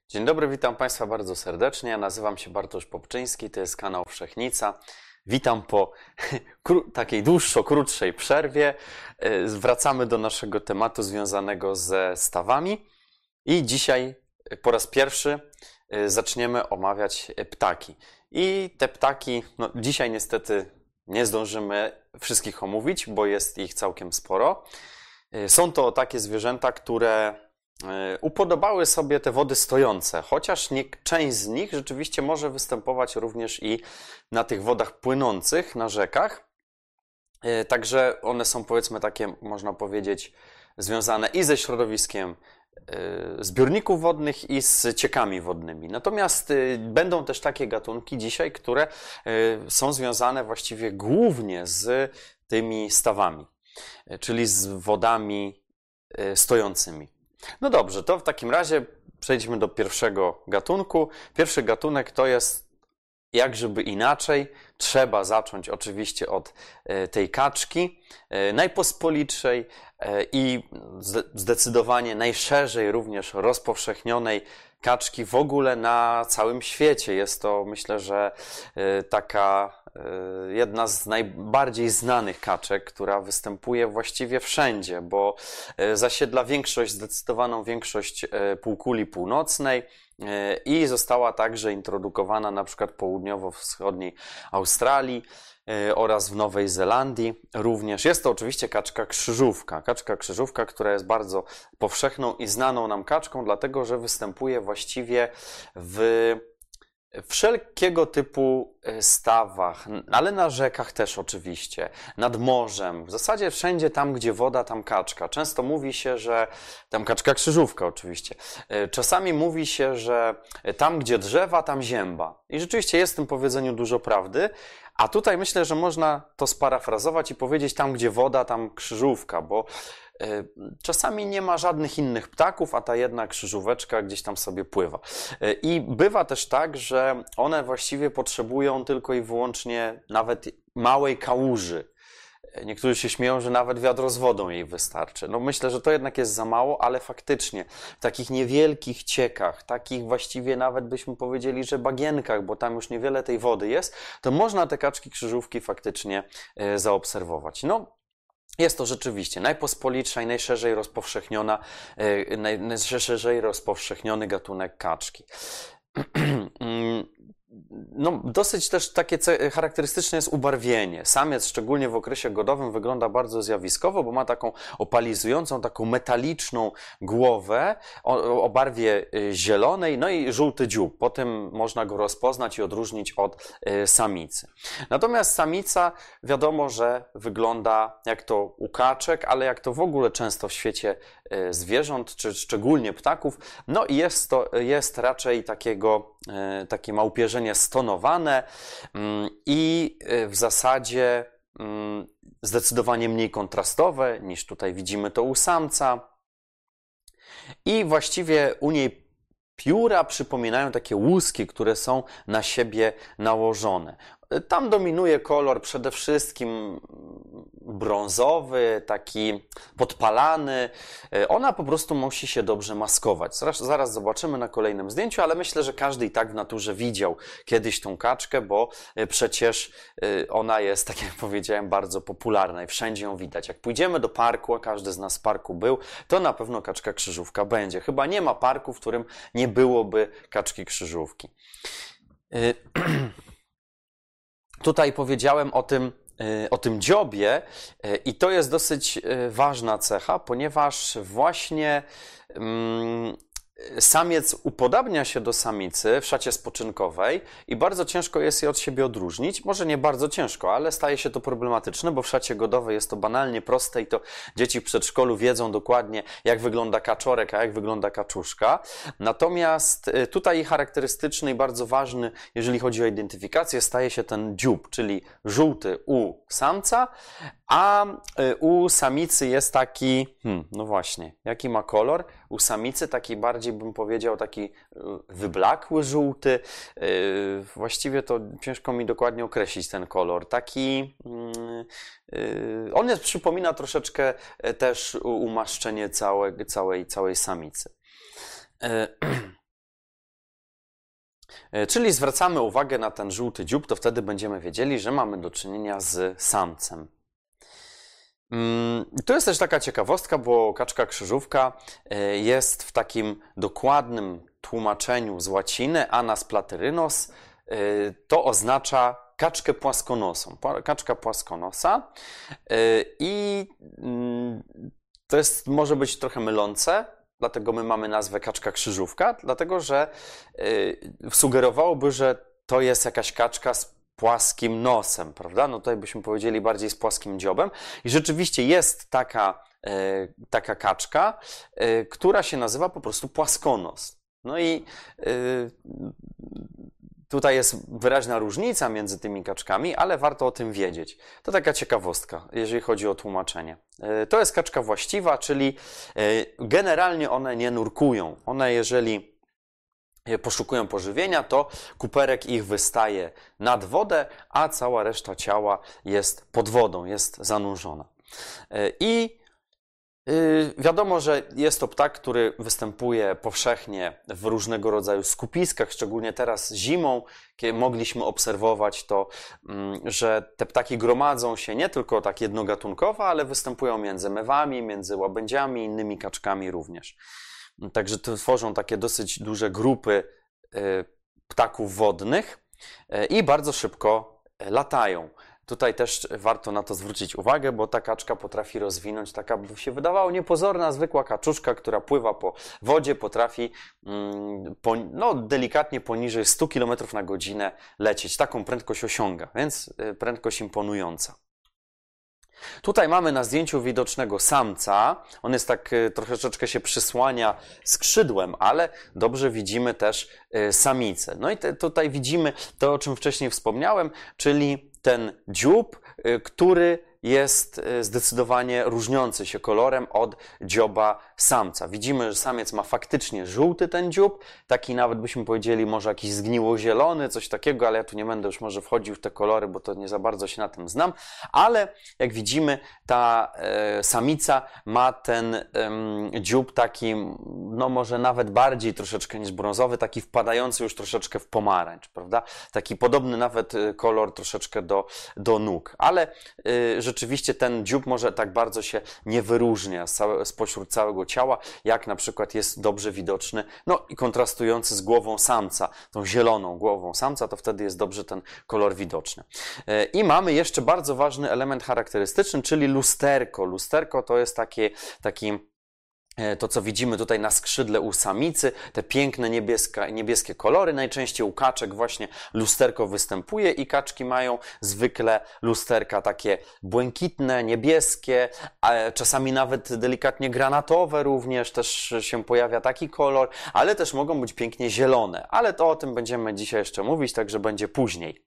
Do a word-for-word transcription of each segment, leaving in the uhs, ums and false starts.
Dzień dobry, witam Państwa bardzo serdecznie. Ja nazywam się Bartosz Popczyński, to jest kanał Wszechnica. Witam po takiej dłuższo, krótszej przerwie. Wracamy do naszego tematu związanego ze stawami i dzisiaj po raz pierwszy zaczniemy omawiać ptaki. I te ptaki, no dzisiaj niestety nie zdążymy wszystkich omówić, bo jest ich całkiem sporo. Są to takie zwierzęta, które upodobały sobie te wody stojące, chociaż nie, część z nich rzeczywiście może występować również i na tych wodach płynących, na rzekach. Także one są, powiedzmy, takie, można powiedzieć, związane i ze środowiskiem zbiorników wodnych i z ciekami wodnymi. Natomiast będą też takie gatunki dzisiaj, które są związane właściwie głównie z tymi stawami, czyli z wodami stojącymi. No dobrze, to w takim razie przejdźmy do pierwszego gatunku. Pierwszy gatunek to jest, jak żeby inaczej, trzeba zacząć oczywiście od tej kaczki, najpospolitszej i zdecydowanie najszerzej również rozpowszechnionej kaczki w ogóle na całym świecie. Jest to, myślę, że taka jedna z najbardziej znanych kaczek, która występuje właściwie wszędzie, bo zasiedla większość, zdecydowaną większość półkuli północnej i została także introdukowana na przykład południowo-wschodniej Australii oraz w Nowej Zelandii również. Jest to oczywiście kaczka krzyżówka. Kaczka krzyżówka, która jest bardzo powszechną i znaną nam kaczką, dlatego że występuje właściwie w wszelkiego typu stawach, ale na rzekach też oczywiście, nad morzem, w zasadzie wszędzie tam, gdzie woda, tam kaczka. Często mówi się, że tam kaczka krzyżówka oczywiście. Czasami mówi się, że tam, gdzie drzewa, tam zięba. I rzeczywiście jest w tym powiedzeniu dużo prawdy, a tutaj myślę, że można to sparafrazować i powiedzieć tam, gdzie woda, tam krzyżówka, bo czasami nie ma żadnych innych ptaków, a ta jedna krzyżóweczka gdzieś tam sobie pływa. I bywa też tak, że one właściwie potrzebują tylko i wyłącznie nawet małej kałuży. Niektórzy się śmieją, że nawet wiadro z wodą jej wystarczy. No myślę, że to jednak jest za mało, ale faktycznie w takich niewielkich ciekach, takich właściwie nawet byśmy powiedzieli, że bagienkach, bo tam już niewiele tej wody jest, to można te kaczki krzyżówki faktycznie zaobserwować. No, jest to rzeczywiście najpospolitsza i najszerzej rozpowszechniona, najszerzej rozpowszechniony gatunek kaczki. No, dosyć też takie charakterystyczne jest ubarwienie. Samiec, szczególnie w okresie godowym, wygląda bardzo zjawiskowo, bo ma taką opalizującą, taką metaliczną głowę o, o barwie zielonej, no i żółty dziób. Po tym można go rozpoznać i odróżnić od samicy. Natomiast samica, wiadomo, że wygląda jak to u kaczek, ale jak to w ogóle często w świecie zwierząt, czy szczególnie ptaków, no i jest to jest raczej takiego, takie małpierzenie stonowane i w zasadzie zdecydowanie mniej kontrastowe niż tutaj widzimy to u samca. I właściwie u niej pióra przypominają takie łuski, które są na siebie nałożone. Tam dominuje kolor przede wszystkim brązowy, taki podpalany. Ona po prostu musi się dobrze maskować. Zaraz, zaraz zobaczymy na kolejnym zdjęciu, ale myślę, że każdy i tak w naturze widział kiedyś tą kaczkę, bo przecież ona jest, tak jak powiedziałem, bardzo popularna i wszędzie ją widać. Jak pójdziemy do parku, a każdy z nas w parku był, to na pewno kaczka krzyżówka będzie. Chyba nie ma parku, w którym nie byłoby kaczki krzyżówki. Tutaj powiedziałem o tym, o tym dziobie i to jest dosyć ważna cecha, ponieważ właśnie samiec upodabnia się do samicy w szacie spoczynkowej i bardzo ciężko jest je od siebie odróżnić. Może nie bardzo ciężko, ale staje się to problematyczne, bo w szacie godowej jest to banalnie proste i to dzieci w przedszkolu wiedzą dokładnie, jak wygląda kaczorek, a jak wygląda kaczuszka. Natomiast tutaj charakterystyczny i bardzo ważny, jeżeli chodzi o identyfikację, staje się ten dziób, czyli żółty u samca, a u samicy jest taki, hmm, no właśnie, jaki ma kolor? U samicy taki bardziej, bym powiedział, taki wyblakły żółty. Właściwie to ciężko mi dokładnie określić ten kolor. Taki, on jest, przypomina troszeczkę też umaszczenie całe, całej, całej samicy. Czyli zwracamy uwagę na ten żółty dziób, to wtedy będziemy wiedzieli, że mamy do czynienia z samcem. To jest też taka ciekawostka, bo kaczka krzyżówka jest w takim dokładnym tłumaczeniu z łaciny anas platyrynos. To oznacza kaczkę płaskonosą, kaczka płaskonosa i to jest, może być trochę mylące, dlatego my mamy nazwę kaczka krzyżówka, dlatego że sugerowałoby, że to jest jakaś kaczka z płaskim nosem, prawda? No tutaj byśmy powiedzieli bardziej z płaskim dziobem. I rzeczywiście jest taka, e, taka kaczka, e, która się nazywa po prostu płaskonos. No i e, tutaj jest wyraźna różnica między tymi kaczkami, ale warto o tym wiedzieć. To taka ciekawostka, jeżeli chodzi o tłumaczenie. E, to jest kaczka właściwa, czyli e, generalnie one nie nurkują. One, jeżeli poszukują pożywienia, to kuperek ich wystaje nad wodę, a cała reszta ciała jest pod wodą, jest zanurzona. I wiadomo, że jest to ptak, który występuje powszechnie w różnego rodzaju skupiskach, szczególnie teraz zimą, kiedy mogliśmy obserwować to, że te ptaki gromadzą się nie tylko tak jednogatunkowo, ale występują między mewami, między łabędziami, innymi kaczkami również. Także tworzą takie dosyć duże grupy ptaków wodnych i bardzo szybko latają. Tutaj też warto na to zwrócić uwagę, bo ta kaczka potrafi rozwinąć, taka by się wydawało niepozorna, zwykła kaczuszka, która pływa po wodzie, potrafi no, delikatnie poniżej stu kilometrów na godzinę lecieć. Taką prędkość osiąga, więc prędkość imponująca. Tutaj mamy na zdjęciu widocznego samca. On jest tak, troszeczkę się przysłania skrzydłem, ale dobrze widzimy też samicę. No i te, tutaj widzimy to, o czym wcześniej wspomniałem, czyli ten dziób, który jest zdecydowanie różniący się kolorem od dzioba samca. Widzimy, że samiec ma faktycznie żółty ten dziób, taki nawet byśmy powiedzieli może jakiś zgniło-zielony, coś takiego, ale ja tu nie będę już może wchodził w te kolory, bo to nie za bardzo się na tym znam, ale jak widzimy, ta e, samica ma ten e, dziób taki, no może nawet bardziej troszeczkę niż brązowy, taki wpadający już troszeczkę w pomarańcz, prawda? Taki podobny nawet kolor troszeczkę do, do nóg, ale e, rzeczywiście ten dziób może tak bardzo się nie wyróżnia spośród całego ciała, jak na przykład jest dobrze widoczny, no i kontrastujący z głową samca, tą zieloną głową samca, to wtedy jest dobrze ten kolor widoczny. I mamy jeszcze bardzo ważny element charakterystyczny, czyli lusterko. Lusterko to jest takie, taki to, co widzimy tutaj na skrzydle u samicy, te piękne niebieska, niebieskie kolory, najczęściej u kaczek właśnie lusterko występuje i kaczki mają zwykle lusterka takie błękitne, niebieskie, a czasami nawet delikatnie granatowe również, też się pojawia taki kolor, ale też mogą być pięknie zielone, ale to o tym będziemy dzisiaj jeszcze mówić, także będzie później.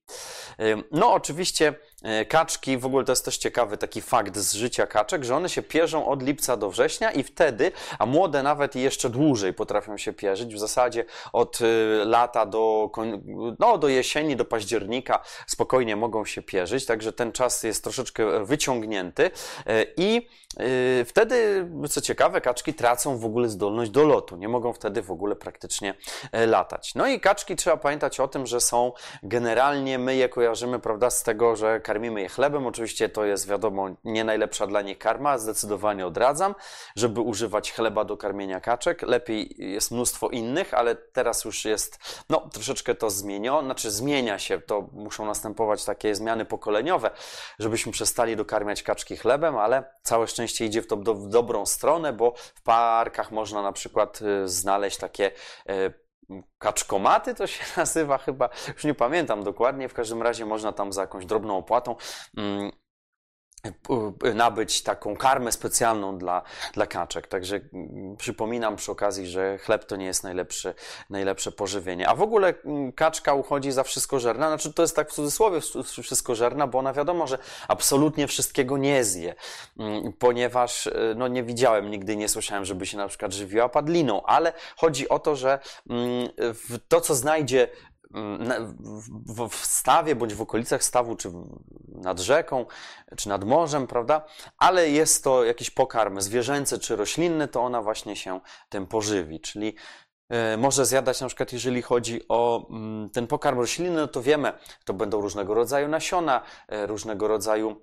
No oczywiście kaczki, w ogóle to jest też ciekawy taki fakt z życia kaczek, że one się pierzą od lipca do września i wtedy, a młode nawet i jeszcze dłużej potrafią się pierzyć, w zasadzie od lata do, no, do jesieni, do października spokojnie mogą się pierzyć, także ten czas jest troszeczkę wyciągnięty i wtedy, co ciekawe, kaczki tracą w ogóle zdolność do lotu, nie mogą wtedy w ogóle praktycznie latać. No i kaczki, trzeba pamiętać o tym, że są generalnie, my je kojarzymy, prawda, z tego, że karmimy je chlebem, oczywiście to jest, wiadomo, nie najlepsza dla nich karma, zdecydowanie odradzam, żeby używać chleba do karmienia kaczek, lepiej jest mnóstwo innych, ale teraz już jest, no, troszeczkę to zmienione, znaczy zmienia się, to muszą następować takie zmiany pokoleniowe, żebyśmy przestali dokarmiać kaczki chlebem, ale całe szczęście idzie w to do, w dobrą stronę, bo w parkach można na przykład znaleźć takie kaczkomaty, to się nazywa chyba, już nie pamiętam dokładnie, w każdym razie można tam za jakąś drobną opłatą mm, nabyć taką karmę specjalną dla, dla kaczek. Także przypominam przy okazji, że chleb to nie jest najlepszy, najlepsze pożywienie. A w ogóle kaczka uchodzi za wszystkożerna, znaczy to jest tak w cudzysłowie wszystkożerna, bo ona wiadomo, że absolutnie wszystkiego nie zje, ponieważ no nie widziałem, nigdy nie słyszałem, żeby się na przykład żywiła padliną, ale chodzi o to, że to, co znajdzie w stawie, bądź w okolicach stawu, czy nad rzeką, czy nad morzem, prawda? Ale jest to jakiś pokarm zwierzęcy czy roślinny, to ona właśnie się tym pożywi. Czyli może zjadać na przykład, jeżeli chodzi o ten pokarm roślinny, no to wiemy, to będą różnego rodzaju nasiona, różnego rodzaju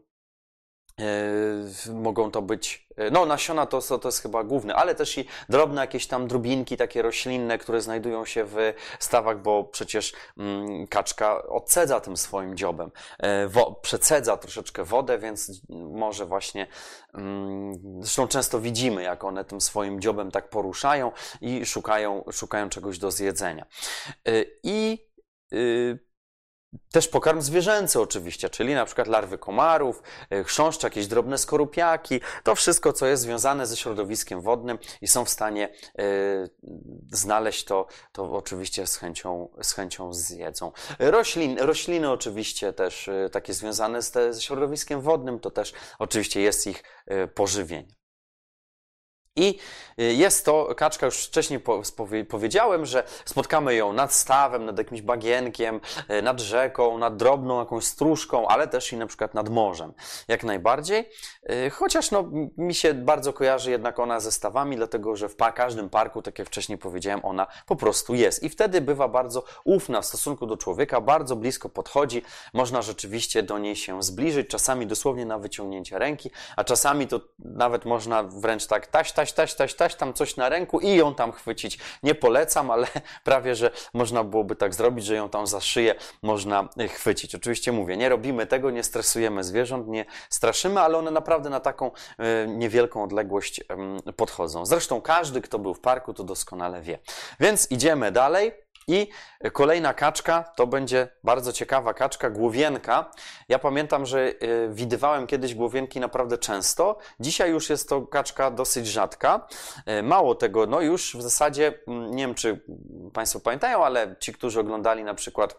mogą to być, no nasiona to, to jest chyba główne, ale też i drobne jakieś tam drobinki takie roślinne, które znajdują się w stawach, bo przecież mm, kaczka odcedza tym swoim dziobem, Wo, przecedza troszeczkę wodę, więc może właśnie, mm, zresztą często widzimy, jak one tym swoim dziobem tak poruszają i szukają, szukają czegoś do zjedzenia. I y, Też pokarm zwierzęcy oczywiście, czyli na przykład larwy komarów, chrząszcze, jakieś drobne skorupiaki, to wszystko, co jest związane ze środowiskiem wodnym i są w stanie y, znaleźć to, to oczywiście z chęcią, z chęcią zjedzą. Roślin, rośliny oczywiście też y, takie związane z te, ze środowiskiem wodnym, to też oczywiście jest ich y, pożywienie. I jest to kaczka, już wcześniej powiedziałem, że spotkamy ją nad stawem, nad jakimś bagienkiem, nad rzeką, nad drobną jakąś stróżką, ale też i na przykład nad morzem. Jak najbardziej. Chociaż no, mi się bardzo kojarzy jednak ona ze stawami, dlatego że w każdym parku, tak jak wcześniej powiedziałem, ona po prostu jest. I wtedy bywa bardzo ufna w stosunku do człowieka, bardzo blisko podchodzi. Można rzeczywiście do niej się zbliżyć, czasami dosłownie na wyciągnięcie ręki, a czasami to nawet można wręcz tak taś, taś, taś, taś, taś, tam coś na ręku i ją tam chwycić. Nie polecam, ale prawie, że można byłoby tak zrobić, że ją tam za szyję można chwycić. Oczywiście mówię, nie robimy tego, nie stresujemy zwierząt, nie straszymy, ale one naprawdę na taką y, niewielką odległość y, podchodzą. Zresztą każdy, kto był w parku, to doskonale wie. Więc idziemy dalej. I kolejna kaczka, to będzie bardzo ciekawa kaczka, głowienka. Ja pamiętam, że widywałem kiedyś głowienki naprawdę często. Dzisiaj już jest to kaczka dosyć rzadka. Mało tego, no już w zasadzie, nie wiem czy Państwo pamiętają, ale ci, którzy oglądali na przykład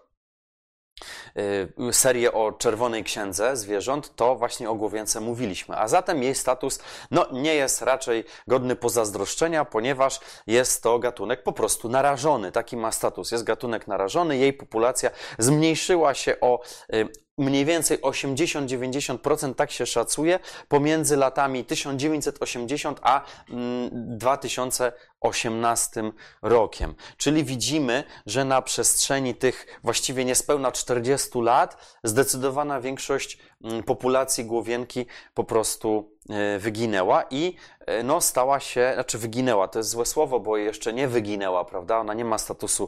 serię o Czerwonej Księdze Zwierząt, to właśnie o głowience mówiliśmy. A zatem jej status no, nie jest raczej godny pozazdroszczenia, ponieważ jest to gatunek po prostu narażony. Taki ma status. Jest gatunek narażony. Jej populacja zmniejszyła się o mniej więcej osiemdziesiąt do dziewięćdziesięciu procent, tak się szacuje, pomiędzy latami tysiąc dziewięćset osiemdziesiątym a dwa tysiące osiemnastym rokiem. Czyli widzimy, że na przestrzeni tych właściwie niespełna czterdziestu lat zdecydowana większość populacji głowienki po prostu wyginęła i no, stała się, znaczy wyginęła, to jest złe słowo, bo jeszcze nie wyginęła, prawda? Ona nie ma statusu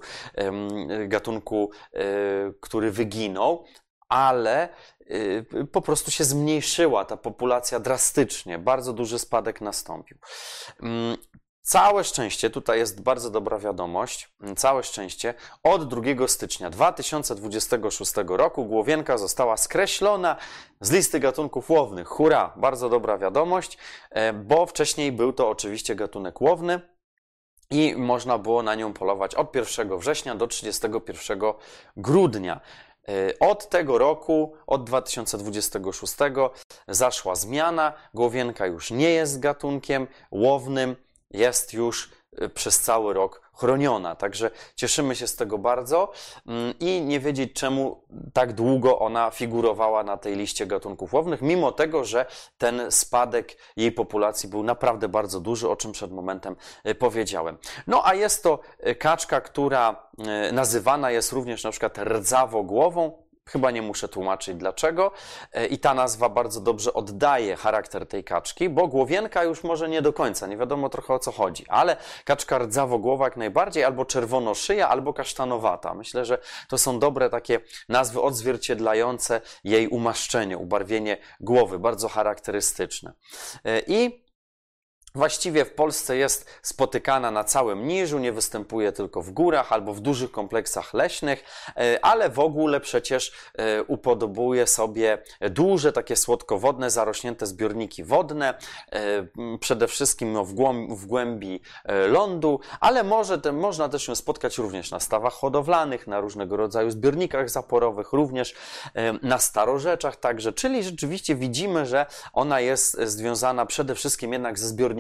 gatunku, który wyginął, ale y, po prostu się zmniejszyła ta populacja drastycznie. Bardzo duży spadek nastąpił. Ym, Całe szczęście, tutaj jest bardzo dobra wiadomość, całe szczęście, od drugiego stycznia dwa tysiące dwudziestego szóstego roku głowienka została skreślona z listy gatunków łownych. Hurra! Bardzo dobra wiadomość, bo wcześniej był to oczywiście gatunek łowny i można było na nią polować od pierwszego września do trzydziestego pierwszego grudnia. Od tego roku, od dwa tysiące dwudziestego szóstego zaszła zmiana, głowienka już nie jest gatunkiem łownym, jest już przez cały rok chroniona. Także cieszymy się z tego bardzo i nie wiedzieć, czemu tak długo ona figurowała na tej liście gatunków łownych, mimo tego, że ten spadek jej populacji był naprawdę bardzo duży, o czym przed momentem powiedziałem. No a jest to kaczka, która nazywana jest również na przykład rdzawogłową. Chyba nie muszę tłumaczyć dlaczego. I ta nazwa bardzo dobrze oddaje charakter tej kaczki, bo głowienka już może nie do końca, nie wiadomo trochę o co chodzi, ale kaczka rdzawogłowa jak najbardziej, albo czerwonoszyja, albo kasztanowata. Myślę, że to są dobre takie nazwy odzwierciedlające jej umaszczenie, ubarwienie głowy, bardzo charakterystyczne. I właściwie w Polsce jest spotykana na całym Niżu, nie występuje tylko w górach albo w dużych kompleksach leśnych, ale w ogóle przecież upodobuje sobie duże, takie słodkowodne, zarośnięte zbiorniki wodne, przede wszystkim w głębi, w głębi lądu, ale może te, można też ją spotkać również na stawach hodowlanych, na różnego rodzaju zbiornikach zaporowych, również na starorzeczach także, czyli rzeczywiście widzimy, że ona jest związana przede wszystkim jednak ze zbiornikami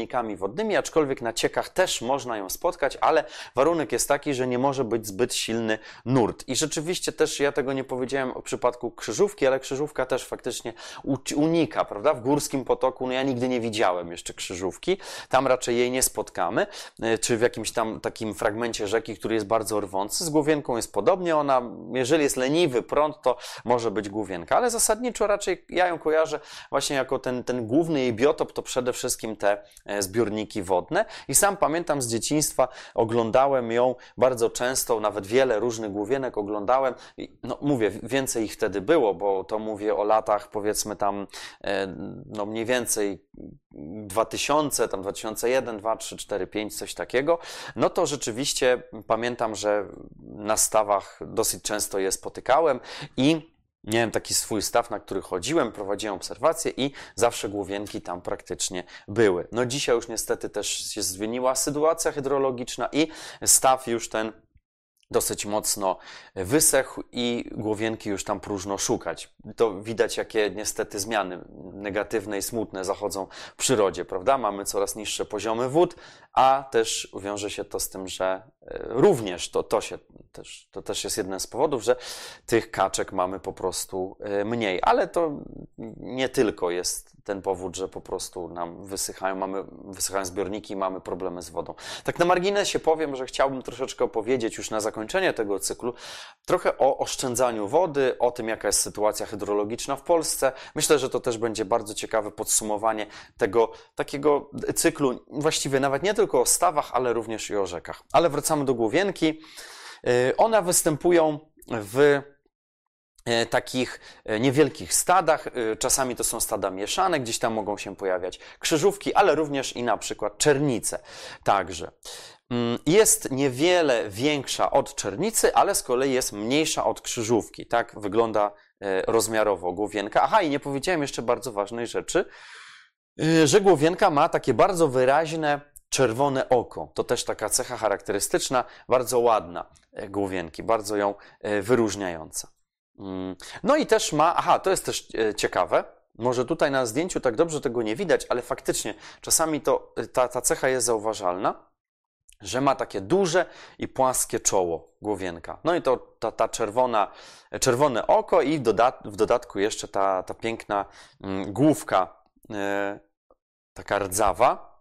zbiornikami wodnymi, aczkolwiek na ciekach też można ją spotkać, ale warunek jest taki, że nie może być zbyt silny nurt. I rzeczywiście też ja tego nie powiedziałem o przypadku Krzyżówki, ale Krzyżówka też faktycznie unika, prawda? W Górskim Potoku, no ja nigdy nie widziałem jeszcze Krzyżówki, tam raczej jej nie spotkamy, czy w jakimś tam takim fragmencie rzeki, który jest bardzo rwący. Z Główienką jest podobnie, ona, jeżeli jest leniwy prąd, to może być Główienka, ale zasadniczo raczej ja ją kojarzę właśnie jako ten, ten główny jej biotop, to przede wszystkim te zbiorniki wodne. I sam pamiętam z dzieciństwa, oglądałem ją bardzo często, nawet wiele różnych Główienek oglądałem. No mówię, więcej ich wtedy było, bo to mówię o latach powiedzmy tam no mniej więcej dwa tysiące, tam dwa tysiące jeden, dwa, trzy, cztery, pięć, coś takiego. No to rzeczywiście pamiętam, że na stawach dosyć często je spotykałem i miałem taki swój staw, na który chodziłem, prowadziłem obserwacje i zawsze Główienki tam praktycznie były. No dzisiaj już niestety też się zmieniła sytuacja hydrologiczna i staw już ten dosyć mocno wysechł i Główienki już tam próżno szukać. To widać, jakie niestety zmiany negatywne i smutne zachodzą w przyrodzie, prawda? Mamy coraz niższe poziomy wód, a też wiąże się to z tym, że również to, to, się, też, to też jest jeden z powodów, że tych kaczek mamy po prostu mniej. Ale to nie tylko jest ten powód, że po prostu nam wysychają, mamy, wysychają zbiorniki i mamy problemy z wodą. Tak na marginesie powiem, że chciałbym troszeczkę opowiedzieć już na zakończenie tego cyklu trochę o oszczędzaniu wody, o tym, jaka jest sytuacja hydrologiczna w Polsce. Myślę, że to też będzie bardzo ciekawe podsumowanie tego takiego cyklu, właściwie nawet nie tylko o stawach, ale również i o rzekach. Ale wracamy do Główienki. One występują w takich niewielkich stadach, czasami to są stada mieszane, gdzieś tam mogą się pojawiać krzyżówki, ale również i na przykład czernice. Także jest niewiele większa od czernicy, ale z kolei jest mniejsza od krzyżówki. Tak wygląda rozmiarowo Główienka. Aha, i nie powiedziałem jeszcze bardzo ważnej rzeczy, że Główienka ma takie bardzo wyraźne czerwone oko. To też taka cecha charakterystyczna, bardzo ładna Główienki, bardzo ją wyróżniająca. No i też ma, aha, to jest też ciekawe, może tutaj na zdjęciu tak dobrze tego nie widać, ale faktycznie czasami to, ta, ta cecha jest zauważalna, że ma takie duże i płaskie czoło Główienka. No i to ta, ta czerwona, czerwone oko i w, dodat, w dodatku jeszcze ta, ta piękna mm, główka, e, taka rdzawa.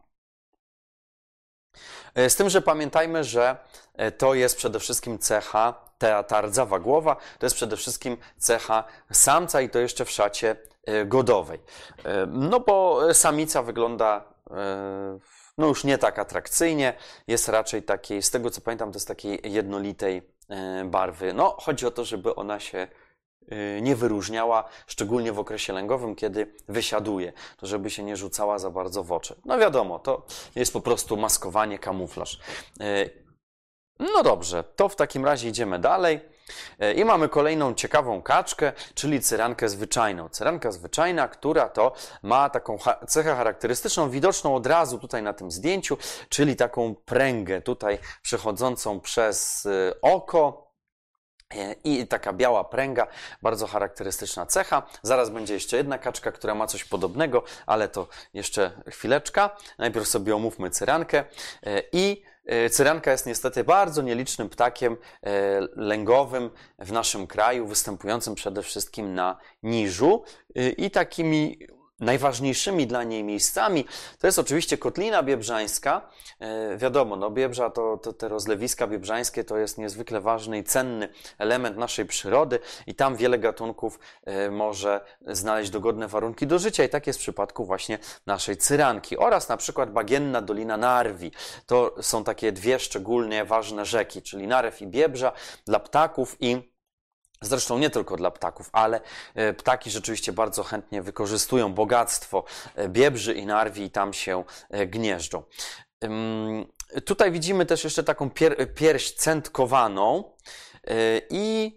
Z tym, że pamiętajmy, że to jest przede wszystkim cecha, ta, ta rdzawa głowa, to jest przede wszystkim cecha samca i to jeszcze w szacie godowej. No bo samica wygląda no już nie tak atrakcyjnie, jest raczej takiej, z tego co pamiętam, to jest takiej jednolitej barwy. No chodzi o to, żeby ona się nie wyróżniała, szczególnie w okresie lęgowym, kiedy wysiaduje, to żeby się nie rzucała za bardzo w oczy. No wiadomo, to jest po prostu maskowanie, kamuflaż. No dobrze, to w takim razie idziemy dalej i mamy kolejną ciekawą kaczkę, czyli cyrankę zwyczajną. Cyranka zwyczajna, która to ma taką cechę charakterystyczną, widoczną od razu tutaj na tym zdjęciu, czyli taką pręgę tutaj przechodzącą przez oko. I taka biała pręga, bardzo charakterystyczna cecha. Zaraz będzie jeszcze jedna kaczka, która ma coś podobnego, ale to jeszcze chwileczka. Najpierw sobie omówmy cyrankę. I cyranka jest niestety bardzo nielicznym ptakiem lęgowym w naszym kraju, występującym przede wszystkim na niżu i takimi najważniejszymi dla niej miejscami to jest oczywiście Kotlina Biebrzańska. E, wiadomo, no Biebrza to, to te rozlewiska biebrzańskie to jest niezwykle ważny i cenny element naszej przyrody i tam wiele gatunków e, może znaleźć dogodne warunki do życia i tak jest w przypadku właśnie naszej cyranki oraz na przykład bagienna Dolina Narwi. To są takie dwie szczególnie ważne rzeki, czyli Narew i Biebrza dla ptaków i zresztą nie tylko dla ptaków, ale ptaki rzeczywiście bardzo chętnie wykorzystują bogactwo Biebrzy i Narwi i tam się gnieżdżą. Tutaj widzimy też jeszcze taką pier pierś centkowaną i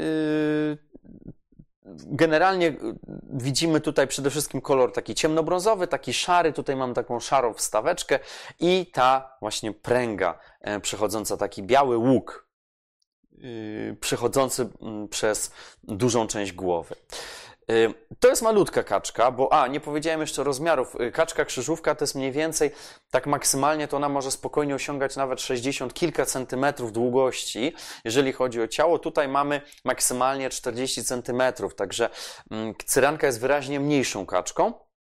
generalnie widzimy tutaj przede wszystkim kolor taki ciemnobrązowy, taki szary, tutaj mam taką szarą wstaweczkę i ta właśnie pręga przechodząca, taki biały łuk przechodzący przez dużą część głowy. To jest malutka kaczka, bo a, nie powiedziałem jeszcze rozmiarów. Kaczka krzyżówka to jest mniej więcej, tak maksymalnie to ona może spokojnie osiągać nawet sześćdziesiąt kilka centymetrów długości, jeżeli chodzi o ciało. Tutaj mamy maksymalnie czterdzieści centymetrów, także cyranka jest wyraźnie mniejszą kaczką.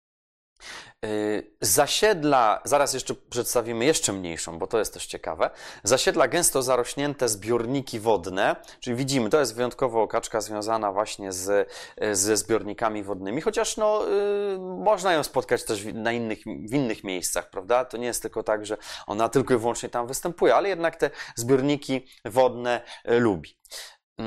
Zasiedla, zaraz jeszcze przedstawimy jeszcze mniejszą, bo to jest też ciekawe. Zasiedla gęsto zarośnięte zbiorniki wodne, czyli widzimy, to jest wyjątkowo kaczka związana właśnie z, ze zbiornikami wodnymi, chociaż no, yy, można ją spotkać też na innych, w innych miejscach, prawda? To nie jest tylko tak, że ona tylko i wyłącznie tam występuje, ale jednak te zbiorniki wodne yy, lubi. Yy.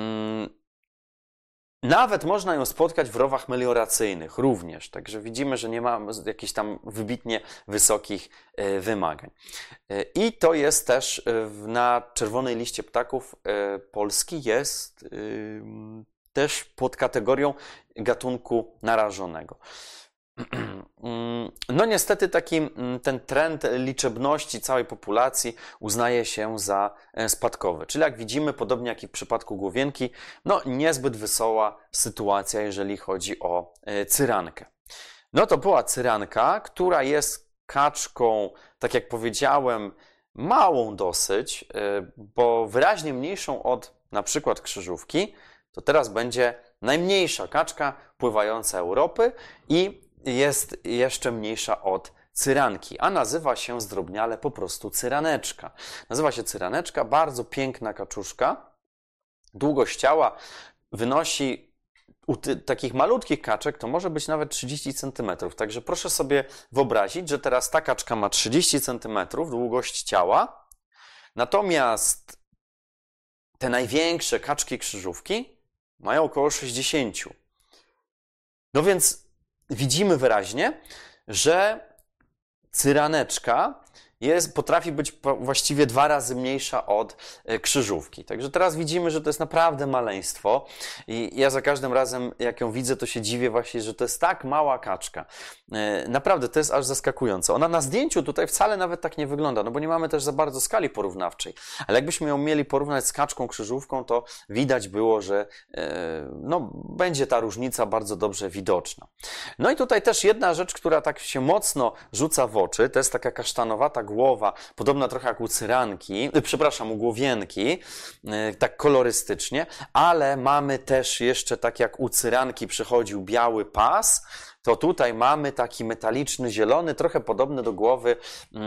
Nawet można ją spotkać w rowach melioracyjnych również, także widzimy, że nie ma jakichś tam wybitnie wysokich wymagań. I to jest też na czerwonej liście ptaków Polski jest też pod kategorią gatunku narażonego. No niestety taki ten trend liczebności całej populacji uznaje się za spadkowy. Czyli jak widzimy, podobnie jak i w przypadku głowienki, no niezbyt wesoła sytuacja, jeżeli chodzi o cyrankę. No to była cyranka, która jest kaczką, tak jak powiedziałem, małą dosyć, bo wyraźnie mniejszą od na przykład krzyżówki. To teraz będzie najmniejsza kaczka pływająca Europy i jest jeszcze mniejsza od cyranki, a nazywa się zdrobniale po prostu cyraneczka. Nazywa się cyraneczka, bardzo piękna kaczuszka. Długość ciała wynosi u ty, takich malutkich kaczek to może być nawet trzydzieści centymetrów. Także proszę sobie wyobrazić, że teraz ta kaczka ma trzydzieści centymetrów długość ciała, natomiast te największe kaczki krzyżówki mają około sześćdziesiąt. No więc widzimy wyraźnie, że cyraneczka jest, potrafi być właściwie dwa razy mniejsza od krzyżówki. Także teraz widzimy, że to jest naprawdę maleństwo i ja za każdym razem, jak ją widzę, to się dziwię właśnie, że to jest tak mała kaczka. Naprawdę, to jest aż zaskakujące. Ona na zdjęciu tutaj wcale nawet tak nie wygląda, no bo nie mamy też za bardzo skali porównawczej. Ale jakbyśmy ją mieli porównać z kaczką krzyżówką, to widać było, że no, będzie ta różnica bardzo dobrze widoczna. No i tutaj też jedna rzecz, która tak się mocno rzuca w oczy, to jest taka kasztanowata głowa, podobna trochę jak u cyranki, przepraszam, u głowienki, tak kolorystycznie, ale mamy też jeszcze, tak jak u cyranki przychodził biały pas, to tutaj mamy taki metaliczny, zielony, trochę podobny do głowy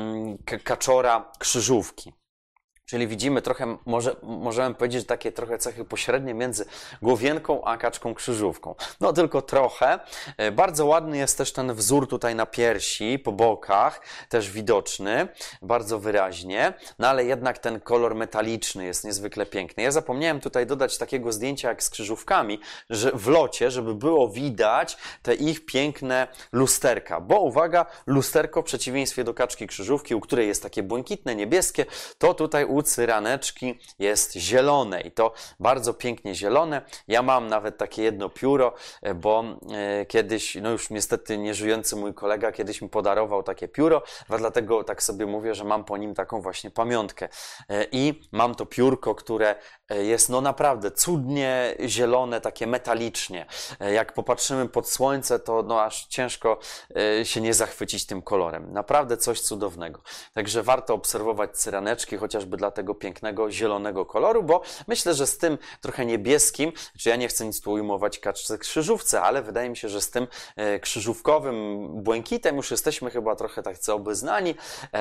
kaczora krzyżówki. Czyli widzimy trochę, może, możemy powiedzieć, że takie trochę cechy pośrednie między głowienką a kaczką krzyżówką. No tylko trochę. Bardzo ładny jest też ten wzór tutaj na piersi, po bokach, też widoczny, bardzo wyraźnie, no ale jednak ten kolor metaliczny jest niezwykle piękny. Ja zapomniałem tutaj dodać takiego zdjęcia jak z krzyżówkami, że w locie, żeby było widać te ich piękne lusterka, bo uwaga, lusterko w przeciwieństwie do kaczki krzyżówki, u której jest takie błękitne, niebieskie, to tutaj u cyraneczki jest zielone i to bardzo pięknie zielone. Ja mam nawet takie jedno pióro, bo kiedyś, no już niestety nieżyjący mój kolega kiedyś mi podarował takie pióro, a dlatego tak sobie mówię, że mam po nim taką właśnie pamiątkę. I mam to piórko, które jest no naprawdę cudnie zielone, takie metalicznie. Jak popatrzymy pod słońce, to no aż ciężko się nie zachwycić tym kolorem. Naprawdę coś cudownego. Także warto obserwować cyraneczki, chociażby dla tego pięknego zielonego koloru, bo myślę, że z tym trochę niebieskim, czy ja nie chcę nic tu ujmować kaczce krzyżówce, ale wydaje mi się, że z tym krzyżówkowym błękitem już jesteśmy chyba trochę tak obeznani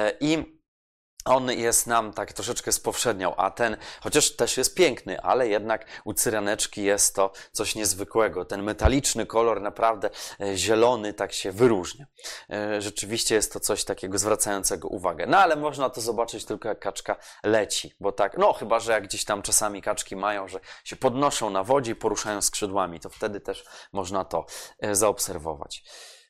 i on jest nam tak troszeczkę spowszedniał, a ten, chociaż też jest piękny, ale jednak u cyraneczki jest to coś niezwykłego. Ten metaliczny kolor, naprawdę zielony, tak się wyróżnia. Rzeczywiście jest to coś takiego zwracającego uwagę. No ale można to zobaczyć tylko jak kaczka leci, bo tak, no chyba, że jak gdzieś tam czasami kaczki mają, że się podnoszą na wodzie i poruszają skrzydłami, to wtedy też można to zaobserwować.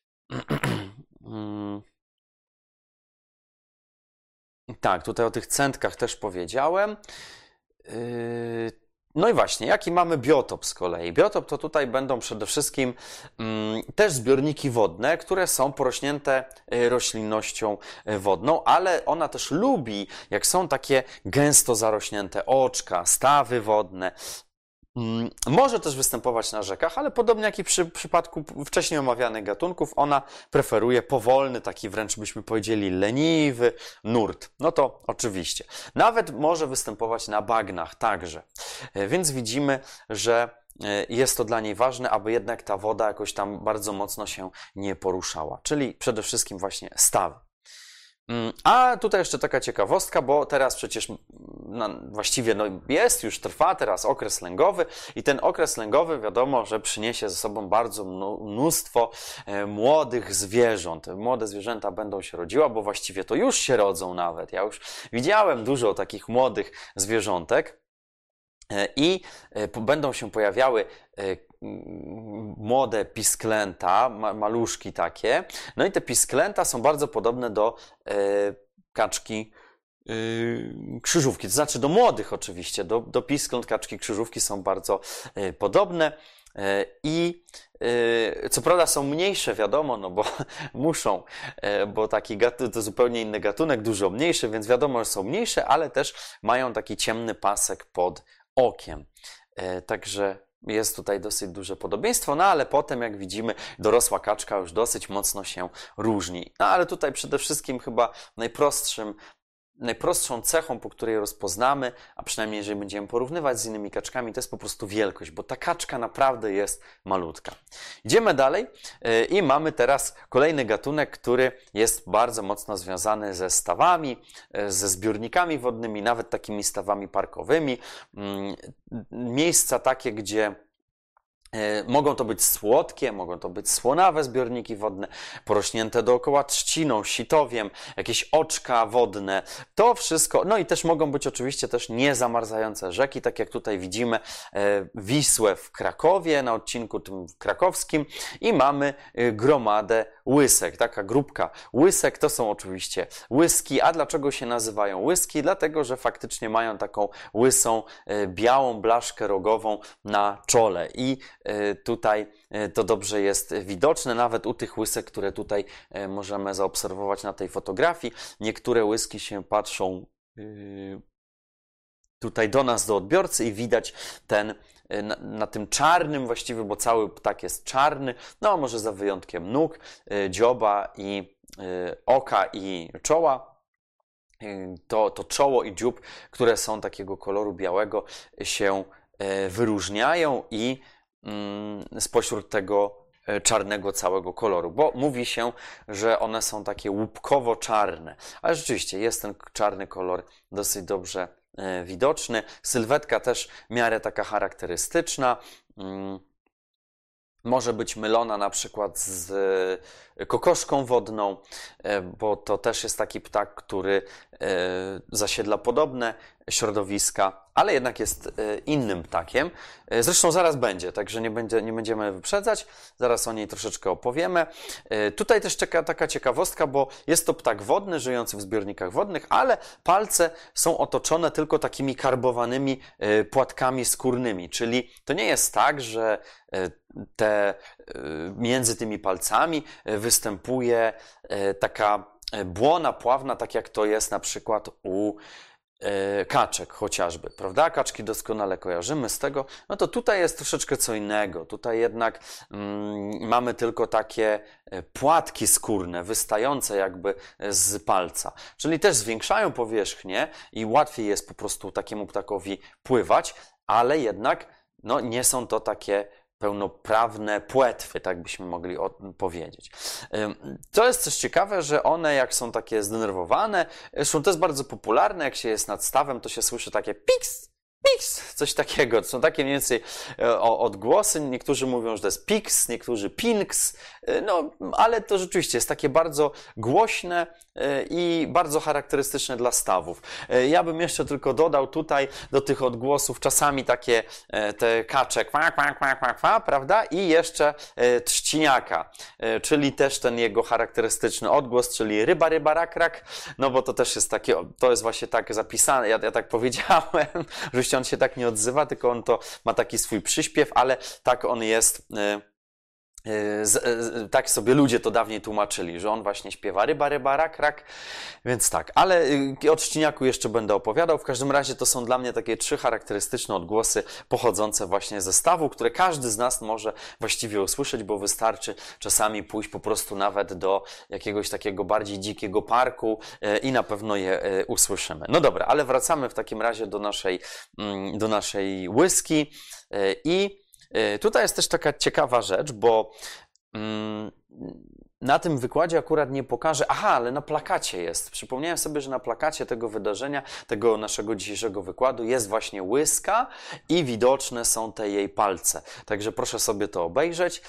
Tak, tutaj o tych centkach też powiedziałem. No i właśnie, jaki mamy biotop z kolei? Biotop to tutaj będą przede wszystkim mm, też zbiorniki wodne, które są porośnięte roślinnością wodną, ale ona też lubi, jak są takie gęsto zarośnięte oczka, stawy wodne, Może też występować na rzekach, ale podobnie jak i przy przypadku wcześniej omawianych gatunków, ona preferuje powolny, taki wręcz byśmy powiedzieli leniwy nurt. No to oczywiście. Nawet może występować na bagnach także. Więc widzimy, że jest to dla niej ważne, aby jednak ta woda jakoś tam bardzo mocno się nie poruszała. Czyli przede wszystkim właśnie stawy. A tutaj jeszcze taka ciekawostka, bo teraz przecież no, właściwie no, jest, już trwa teraz okres lęgowy i ten okres lęgowy wiadomo, że przyniesie ze sobą bardzo mnóstwo młodych zwierząt. Młode zwierzęta będą się rodziła, bo właściwie to już się rodzą nawet. Ja już widziałem dużo takich młodych zwierzątek i będą się pojawiały młode pisklęta, maluszki takie. No i te pisklęta są bardzo podobne do e, kaczki e, krzyżówki, to znaczy do młodych oczywiście, do, do piskląt kaczki krzyżówki są bardzo e, podobne. E, I e, co prawda są mniejsze, wiadomo, no bo muszą, e, bo taki gatunek to zupełnie inny gatunek, dużo mniejszy, więc wiadomo, że są mniejsze, ale też mają taki ciemny pasek pod okiem. E, także jest tutaj dosyć duże podobieństwo, no ale potem, jak widzimy, dorosła kaczka już dosyć mocno się różni. No ale tutaj przede wszystkim chyba najprostszym, najprostszą cechą, po której rozpoznamy, a przynajmniej jeżeli będziemy porównywać z innymi kaczkami, to jest po prostu wielkość, bo ta kaczka naprawdę jest malutka. Idziemy dalej i mamy teraz kolejny gatunek, który jest bardzo mocno związany ze stawami, ze zbiornikami wodnymi, nawet takimi stawami parkowymi. Miejsca takie, gdzie mogą to być słodkie, mogą to być słonawe zbiorniki wodne, porośnięte dookoła trzciną, sitowiem, jakieś oczka wodne, to wszystko, no i też mogą być oczywiście też niezamarzające rzeki, tak jak tutaj widzimy Wisłę w Krakowie, na odcinku tym krakowskim i mamy gromadę łysek, taka grupka łysek, to są oczywiście łyski, a dlaczego się nazywają łyski? Dlatego, że faktycznie mają taką łysą, białą blaszkę rogową na czole i tutaj to dobrze jest widoczne, nawet u tych łysek, które tutaj możemy zaobserwować na tej fotografii. Niektóre łyski się patrzą tutaj do nas, do odbiorcy i widać ten, na, na tym czarnym właściwie, bo cały ptak jest czarny, no może za wyjątkiem nóg, dzioba i oka i czoła. To, to czoło i dziób, które są takiego koloru białego, się wyróżniają i spośród tego czarnego całego koloru, bo mówi się, że one są takie łupkowo-czarne, ale rzeczywiście jest ten czarny kolor dosyć dobrze widoczny. Sylwetka też w miarę taka charakterystyczna. Może być mylona na przykład z kokoszką wodną, bo to też jest taki ptak, który zasiedla podobne środowiska, ale jednak jest innym ptakiem. Zresztą zaraz będzie, także nie, będzie, nie będziemy wyprzedzać, zaraz o niej troszeczkę opowiemy. Tutaj też czeka taka ciekawostka, bo jest to ptak wodny, żyjący w zbiornikach wodnych, ale palce są otoczone tylko takimi karbowanymi płatkami skórnymi, czyli to nie jest tak, że te, między tymi palcami występuje taka błona pławna, tak jak to jest na przykład u kaczek chociażby, prawda? Kaczki doskonale kojarzymy z tego. No to tutaj jest troszeczkę co innego. Tutaj jednak mm, mamy tylko takie płatki skórne, wystające jakby z palca. Czyli też zwiększają powierzchnię i łatwiej jest po prostu takiemu ptakowi pływać, ale jednak no, nie są to takie pełnoprawne płetwy, tak byśmy mogli powiedzieć. To jest też ciekawe, że one jak są takie zdenerwowane, zresztą to jest bardzo popularne, jak się jest nad stawem, to się słyszy takie piks, piks, coś takiego. To są takie mniej więcej odgłosy. Niektórzy mówią, że to jest piks, niektórzy pinks, no ale to rzeczywiście jest takie bardzo głośne i bardzo charakterystyczne dla stawów. Ja bym jeszcze tylko dodał tutaj do tych odgłosów czasami takie te kacze kwa, kwa, kwa, kwa, kwa, prawda? I jeszcze trzciniaka, czyli też ten jego charakterystyczny odgłos, czyli ryba, ryba, rak, rak, no bo to też jest takie, to jest właśnie tak zapisane, ja, ja tak powiedziałem, że on się tak nie odzywa, tylko on to ma taki swój przyśpiew, ale tak on jest Z, z, tak sobie ludzie to dawniej tłumaczyli, że on właśnie śpiewa ryba, ryba, rak, rak, więc tak. Ale o Trzciniaku jeszcze będę opowiadał. W każdym razie to są dla mnie takie trzy charakterystyczne odgłosy pochodzące właśnie ze stawu, które każdy z nas może właściwie usłyszeć, bo wystarczy czasami pójść po prostu nawet do jakiegoś takiego bardziej dzikiego parku i na pewno je usłyszymy. No dobra, ale wracamy w takim razie do naszej, do naszej łyski i tutaj jest też taka ciekawa rzecz, bo mm, na tym wykładzie akurat nie pokażę, aha, ale na plakacie jest. Przypomniałem sobie, że na plakacie tego wydarzenia, tego naszego dzisiejszego wykładu jest właśnie łyska i widoczne są te jej palce. Także proszę sobie to obejrzeć.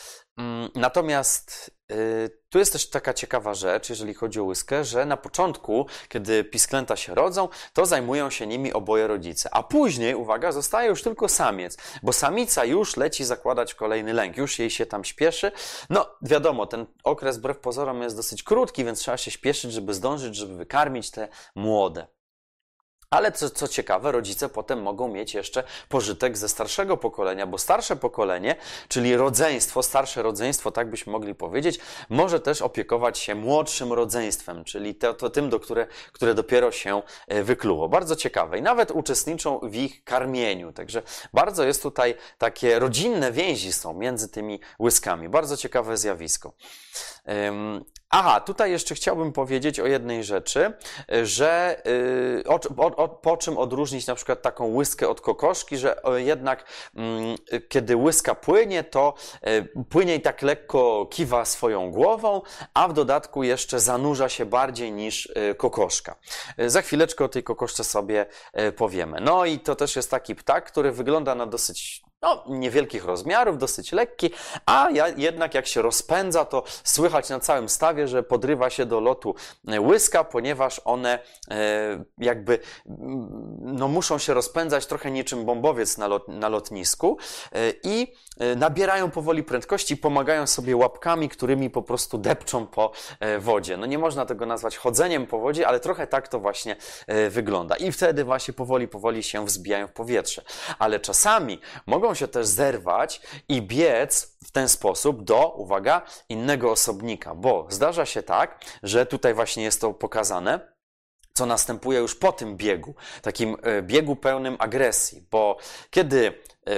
Natomiast y, tu jest też taka ciekawa rzecz, jeżeli chodzi o łyskę, że na początku, kiedy pisklęta się rodzą, to zajmują się nimi oboje rodzice. A później, uwaga, zostaje już tylko samiec, bo samica już leci zakładać kolejny lęk, już jej się tam śpieszy. No wiadomo, ten okres wbrew pozorom jest dosyć krótki, więc trzeba się śpieszyć, żeby zdążyć, żeby wykarmić te młode. Ale co, co ciekawe, rodzice potem mogą mieć jeszcze pożytek ze starszego pokolenia, bo starsze pokolenie, czyli rodzeństwo, starsze rodzeństwo, tak byśmy mogli powiedzieć, może też opiekować się młodszym rodzeństwem, czyli to, to tym, do które, które dopiero się wykluło. Bardzo ciekawe i nawet uczestniczą w ich karmieniu, także bardzo jest tutaj takie rodzinne więzi są między tymi łyskami. Bardzo ciekawe zjawisko. Um, Aha, tutaj jeszcze chciałbym powiedzieć o jednej rzeczy, że yy, o, o, po czym odróżnić na przykład taką łyskę od kokoszki, że jednak yy, kiedy łyska płynie, to yy, płynie i tak lekko kiwa swoją głową, a w dodatku jeszcze zanurza się bardziej niż yy, kokoszka. Yy, za chwileczkę o tej kokoszce sobie yy, powiemy. No i to też jest taki ptak, który wygląda na dosyć no, niewielkich rozmiarów, dosyć lekki, a ja, jednak jak się rozpędza, to słychać na całym stawie, że podrywa się do lotu łyska, ponieważ one e, jakby no, muszą się rozpędzać trochę niczym bombowiec na, lot, na lotnisku e, i nabierają powoli prędkości, pomagają sobie łapkami, którymi po prostu depczą po wodzie. No nie można tego nazwać chodzeniem po wodzie, ale trochę tak to właśnie wygląda. I wtedy właśnie powoli, powoli się wzbijają w powietrze. Ale czasami mogą się też zerwać i biec w ten sposób do, uwaga, innego osobnika, bo zdarza się tak, że tutaj właśnie jest to pokazane, co następuje już po tym biegu, takim biegu pełnym agresji, bo kiedy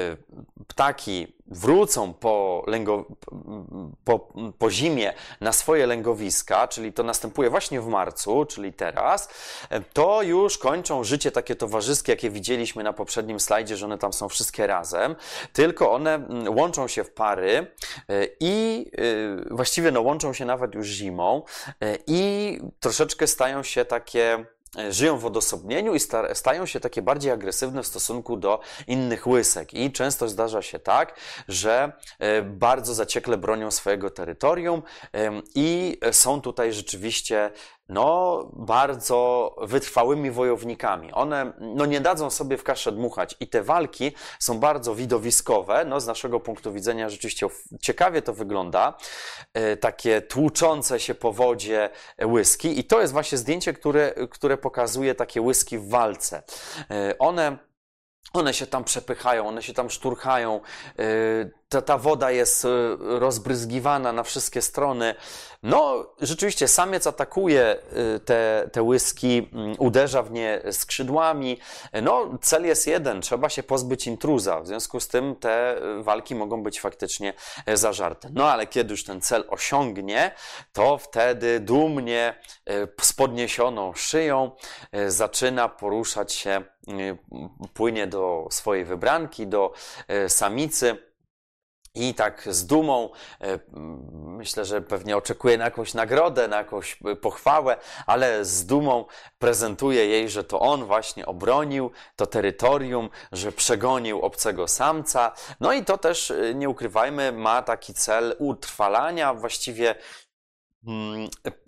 ptaki wrócą po, lęgo, po, po zimie na swoje lęgowiska, czyli to następuje właśnie w marcu, czyli teraz, to już kończą życie takie towarzyskie, jakie widzieliśmy na poprzednim slajdzie, że one tam są wszystkie razem, tylko one łączą się w pary i właściwie no, łączą się nawet już zimą i troszeczkę stają się takie żyją w odosobnieniu i stają się takie bardziej agresywne w stosunku do innych łysek. I często zdarza się tak, że bardzo zaciekle bronią swojego terytorium i są tutaj rzeczywiście no, bardzo wytrwałymi wojownikami. One no, nie dadzą sobie w kaszę dmuchać i te walki są bardzo widowiskowe. No, z naszego punktu widzenia rzeczywiście ciekawie to wygląda. E, takie tłuczące się po wodzie łyski i to jest właśnie zdjęcie, które, które pokazuje takie łyski w walce. E, one One się tam przepychają, one się tam szturchają, ta, ta woda jest rozbryzgiwana na wszystkie strony. No, rzeczywiście samiec atakuje te, te łyski, uderza w nie skrzydłami. No, cel jest jeden, trzeba się pozbyć intruza. W związku z tym te walki mogą być faktycznie zażarte. No, ale kiedy już ten cel osiągnie, to wtedy dumnie z podniesioną szyją zaczyna poruszać się, płynie do swojej wybranki, do samicy. I tak z dumą, myślę, że pewnie oczekuje na jakąś nagrodę, na jakąś pochwałę, ale z dumą prezentuje jej, że to on właśnie obronił to terytorium, że przegonił obcego samca. No i to też, nie ukrywajmy, ma taki cel utrwalania, właściwie hmm,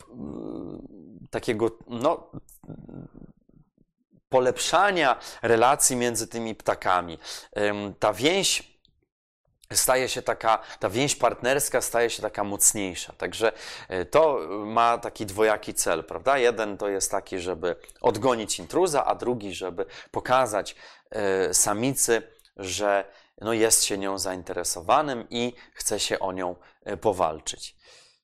takiego, no, polepszania relacji między tymi ptakami. Ta więź staje się taka, ta więź partnerska staje się taka mocniejsza. Także to ma taki dwojaki cel, prawda? Jeden to jest taki, żeby odgonić intruza, a drugi, żeby pokazać samicy, że no, jest się nią zainteresowanym i chce się o nią powalczyć.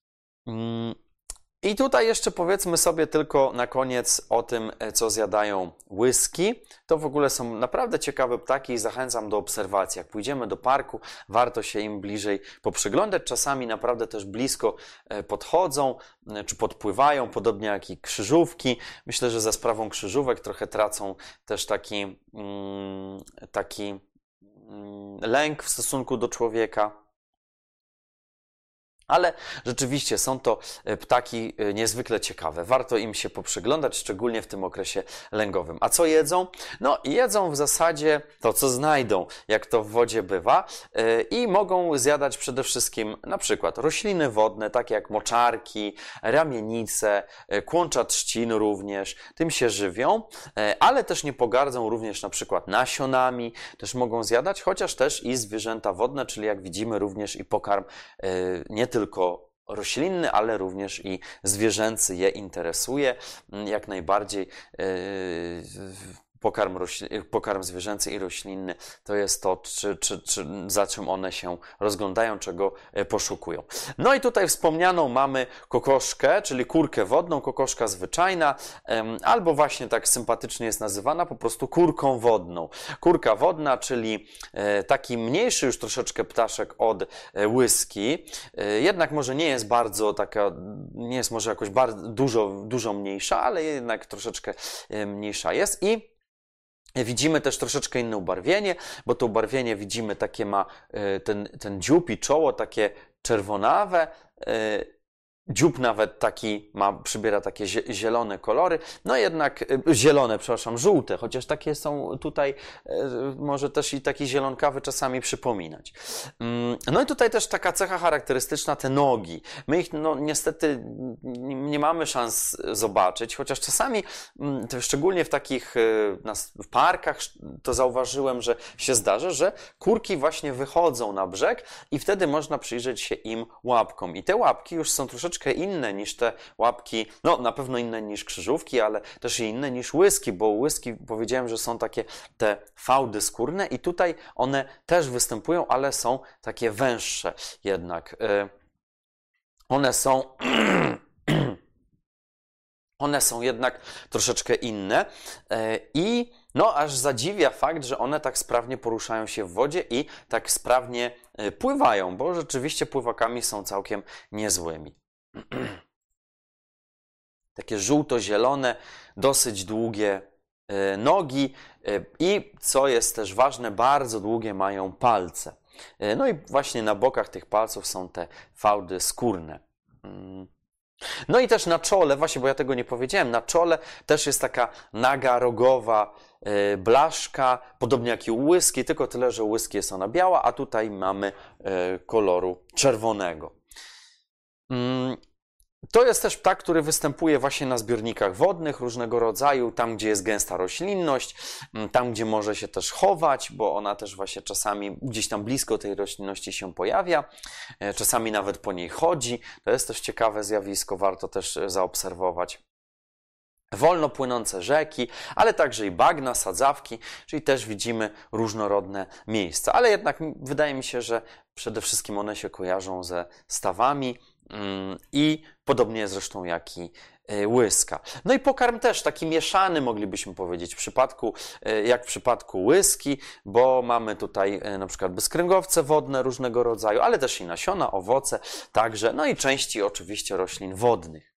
I tutaj jeszcze powiedzmy sobie tylko na koniec o tym, co zjadają łyski. To w ogóle są naprawdę ciekawe ptaki i zachęcam do obserwacji. Jak pójdziemy do parku, warto się im bliżej poprzyglądać. Czasami naprawdę też blisko podchodzą, czy podpływają, podobnie jak i krzyżówki. Myślę, że za sprawą krzyżówek trochę tracą też taki, taki lęk w stosunku do człowieka. Ale rzeczywiście są to ptaki niezwykle ciekawe. Warto im się poprzyglądać, szczególnie w tym okresie lęgowym. A co jedzą? No, jedzą w zasadzie to, co znajdą, jak to w wodzie bywa, i mogą zjadać przede wszystkim na przykład rośliny wodne, takie jak moczarki, ramienice, kłącza trzcin również. Tym się żywią, ale też nie pogardzą również na przykład nasionami, też mogą zjadać, chociaż też i zwierzęta wodne, czyli jak widzimy również i pokarm nie tylko tylko roślinny, ale również i zwierzęcy je interesuje. Jak najbardziej pokarm, rośli- pokarm zwierzęcy i roślinny to jest to, czy, czy, czy, za czym one się rozglądają, czego poszukują. No i tutaj wspomnianą mamy kokoszkę, czyli kurkę wodną, kokoszka zwyczajna, albo właśnie tak sympatycznie jest nazywana po prostu kurką wodną. Kurka wodna, czyli taki mniejszy już troszeczkę ptaszek od łyski, jednak może nie jest bardzo taka, nie jest może jakoś bardzo dużo, dużo mniejsza, ale jednak troszeczkę mniejsza jest i widzimy też troszeczkę inne ubarwienie, bo to ubarwienie widzimy takie ma ten, ten dziób i czoło takie czerwonawe, dziób nawet taki ma, przybiera takie zielone kolory, no jednak zielone, przepraszam, żółte, chociaż takie są tutaj, może też i taki zielonkawy czasami przypominać. No i tutaj też taka cecha charakterystyczna, te nogi. My ich no, niestety nie mamy szans zobaczyć, chociaż czasami, szczególnie w takich w parkach, to zauważyłem, że się zdarza, że kurki właśnie wychodzą na brzeg i wtedy można przyjrzeć się im łapkom. I te łapki już są troszeczkę inne niż te łapki, no na pewno inne niż krzyżówki, ale też i inne niż łyski, bo łyski powiedziałem, że są takie te fałdy skórne i tutaj one też występują, ale są takie węższe jednak. One są one są jednak troszeczkę inne i no aż zadziwia fakt, że one tak sprawnie poruszają się w wodzie i tak sprawnie pływają, bo rzeczywiście pływakami są całkiem niezłymi. Takie żółto-zielone, dosyć długie nogi i co jest też ważne, bardzo długie mają palce. No i właśnie na bokach tych palców są te fałdy skórne. No i też na czole, właśnie, bo ja tego nie powiedziałem, na czole też jest taka naga, rogowa blaszka, podobnie jak i u łyski, tylko tyle, że u łyski jest ona biała, a tutaj mamy koloru czerwonego. To jest też ptak, który występuje właśnie na zbiornikach wodnych różnego rodzaju, tam gdzie jest gęsta roślinność, tam gdzie może się też chować, bo ona też właśnie czasami gdzieś tam blisko tej roślinności się pojawia, czasami nawet po niej chodzi. To jest też ciekawe zjawisko, warto też zaobserwować. Wolno płynące rzeki, ale także i bagna, sadzawki, czyli też widzimy różnorodne miejsca. Ale jednak wydaje mi się, że przede wszystkim one się kojarzą ze stawami i podobnie zresztą jak i łyska. No i pokarm też taki mieszany, moglibyśmy powiedzieć, w przypadku, jak w przypadku łyski, bo mamy tutaj na przykład bezkręgowce wodne różnego rodzaju, ale też i nasiona, owoce, także, no i części oczywiście roślin wodnych.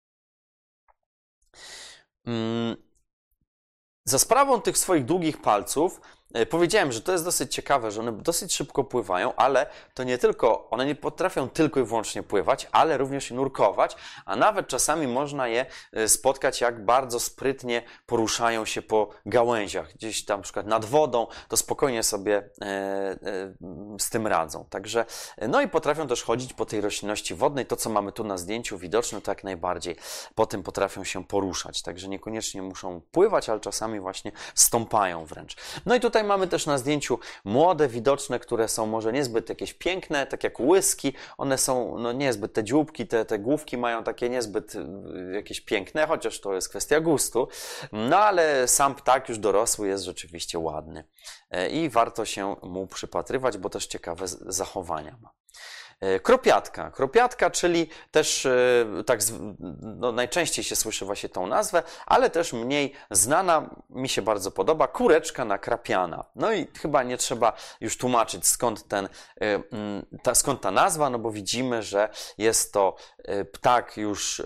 Za sprawą tych swoich długich palców powiedziałem, że to jest dosyć ciekawe, że one dosyć szybko pływają, ale to nie tylko, one nie potrafią tylko i wyłącznie pływać, ale również i nurkować, a nawet czasami można je spotkać, jak bardzo sprytnie poruszają się po gałęziach. Gdzieś tam na przykład nad wodą, to spokojnie sobie z tym radzą. Także, no i potrafią też chodzić po tej roślinności wodnej. To, co mamy tu na zdjęciu widoczne, to jak najbardziej po tym potrafią się poruszać. Także niekoniecznie muszą pływać, ale czasami właśnie stąpają wręcz. No i tutaj tutaj mamy też na zdjęciu młode, widoczne, które są może niezbyt jakieś piękne, tak jak łyski. One są no niezbyt, te dzióbki, te, te główki mają takie niezbyt jakieś piękne, chociaż to jest kwestia gustu. No ale sam ptak już dorosły jest rzeczywiście ładny i warto się mu przypatrywać, bo też ciekawe zachowania ma. Kropiatka. Kropiatka, czyli też tak no, najczęściej się słyszy właśnie tą nazwę, ale też mniej znana, mi się bardzo podoba, kureczka nakrapiana. No i chyba nie trzeba już tłumaczyć skąd, ten, ta, skąd ta nazwa, no bo widzimy, że jest to ptak już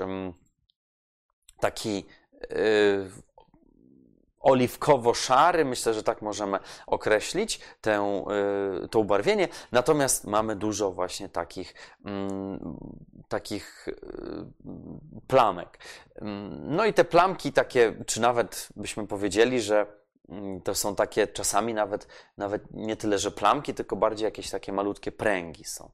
taki oliwkowo-szary, myślę, że tak możemy określić tę, to ubarwienie. Natomiast mamy dużo właśnie takich, takich plamek. No i te plamki takie, czy nawet byśmy powiedzieli, że to są takie czasami nawet, nawet nie tyle, że plamki, tylko bardziej jakieś takie malutkie pręgi są.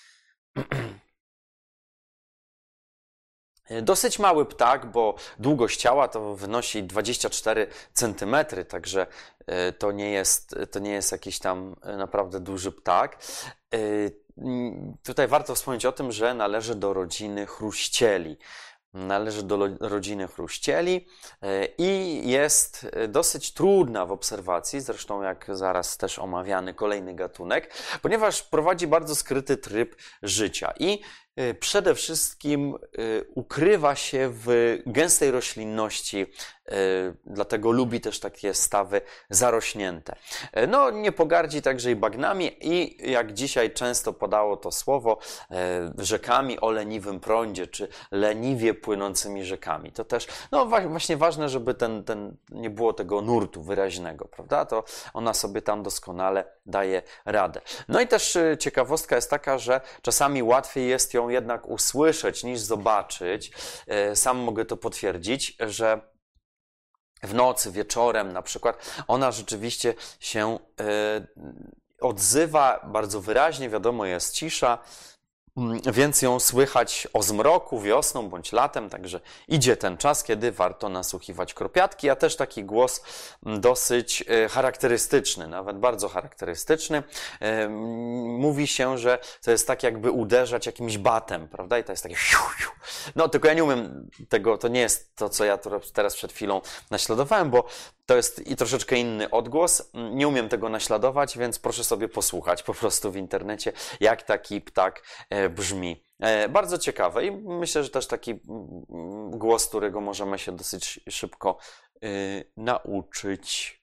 Dosyć mały ptak, bo długość ciała to wynosi dwadzieścia cztery centymetry, także to nie jest, to nie jest jakiś tam naprawdę duży ptak. Tutaj warto wspomnieć o tym, że należy do rodziny chruścieli. Należy do rodziny chruścieli i jest dosyć trudna w obserwacji, zresztą jak zaraz też omawiany kolejny gatunek, ponieważ prowadzi bardzo skryty tryb życia i przede wszystkim ukrywa się w gęstej roślinności, dlatego lubi też takie stawy zarośnięte. No, nie pogardzi także i bagnami i jak dzisiaj często podało to słowo, rzekami o leniwym prądzie, czy leniwie płynącymi rzekami. To też, no właśnie ważne, żeby ten, ten, nie było tego nurtu wyraźnego, prawda? To ona sobie tam doskonale daje radę. No i też ciekawostka jest taka, że czasami łatwiej jest ją jednak usłyszeć niż zobaczyć. Sam mogę to potwierdzić, że w nocy, wieczorem na przykład, ona rzeczywiście się odzywa bardzo wyraźnie, wiadomo, jest cisza, więc ją słychać o zmroku, wiosną bądź latem, także idzie ten czas, kiedy warto nasłuchiwać kropiatki, a też taki głos dosyć charakterystyczny, nawet bardzo charakterystyczny. Mówi się, że to jest tak jakby uderzać jakimś batem, prawda? I to jest takie no tylko ja nie umiem tego, to nie jest to, co ja teraz przed chwilą naśladowałem, bo to jest i troszeczkę inny odgłos. Nie umiem tego naśladować, więc proszę sobie posłuchać po prostu w internecie, jak taki ptak brzmi. Bardzo ciekawe i myślę, że też taki głos, którego możemy się dosyć szybko nauczyć.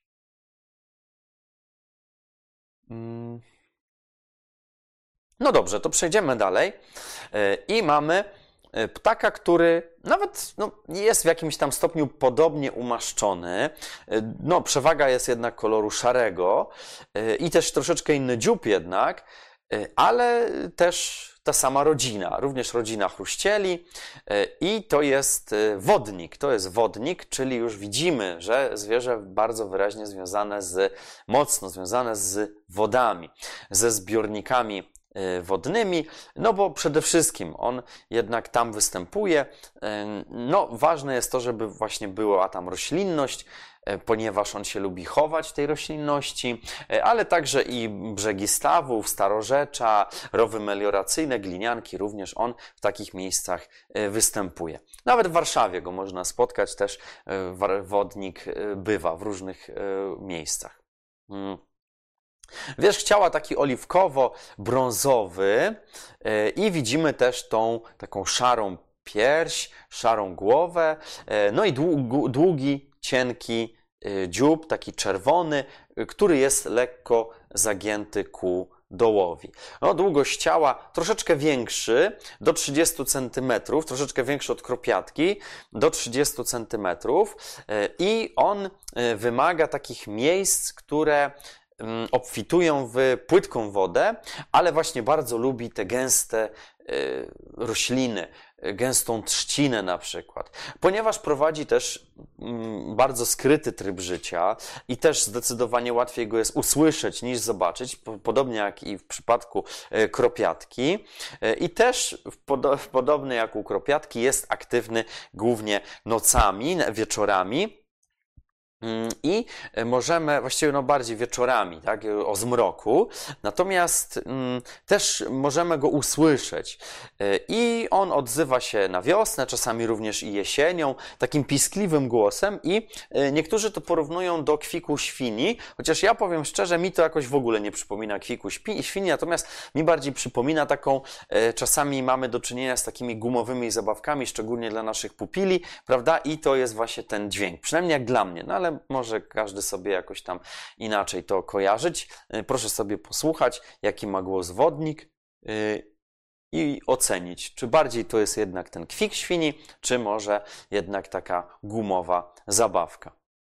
No dobrze, to przejdziemy dalej i mamy ptaka, który nawet no, jest w jakimś tam stopniu podobnie umaszczony. No, przewaga jest jednak koloru szarego i też troszeczkę inny dziób jednak, ale też ta sama rodzina, również rodzina chruścieli i to jest wodnik. To jest wodnik, czyli już widzimy, że zwierzę bardzo wyraźnie związane z, mocno związane z wodami, ze zbiornikami wodnymi, no bo przede wszystkim on jednak tam występuje. No, ważne jest to, żeby właśnie była tam roślinność, ponieważ on się lubi chować w tej roślinności, ale także i brzegi stawów, starorzecza, rowy melioracyjne, glinianki, również on w takich miejscach występuje. Nawet w Warszawie go można spotkać, też wodnik bywa w różnych miejscach. Wierzch ciała taki oliwkowo-brązowy i widzimy też tą taką szarą pierś, szarą głowę, no i długi, cienki dziób, taki czerwony, który jest lekko zagięty ku dołowi. No, długość ciała troszeczkę większy, do trzydziestu centymetrów, troszeczkę większy od kropiatki, do trzydziestu centymetrów i on wymaga takich miejsc, które obfitują w płytką wodę, ale właśnie bardzo lubi te gęste rośliny, gęstą trzcinę na przykład, ponieważ prowadzi też bardzo skryty tryb życia i też zdecydowanie łatwiej go jest usłyszeć niż zobaczyć, podobnie jak i w przypadku kropiatki i też podobnie jak u kropiatki jest aktywny głównie nocami, wieczorami. I możemy, właściwie no bardziej wieczorami, tak, o zmroku, natomiast mm, też możemy go usłyszeć. I on odzywa się na wiosnę, czasami również i jesienią, takim piskliwym głosem i niektórzy to porównują do kwiku świni, chociaż ja powiem szczerze, mi to jakoś w ogóle nie przypomina kwiku świni, natomiast mi bardziej przypomina taką, czasami mamy do czynienia z takimi gumowymi zabawkami, szczególnie dla naszych pupili, prawda, i to jest właśnie ten dźwięk, przynajmniej jak dla mnie, no ale może każdy sobie jakoś tam inaczej to kojarzyć. Proszę sobie posłuchać, jaki ma głos wodnik i ocenić, czy bardziej to jest jednak ten kwik świni, czy może jednak taka gumowa zabawka.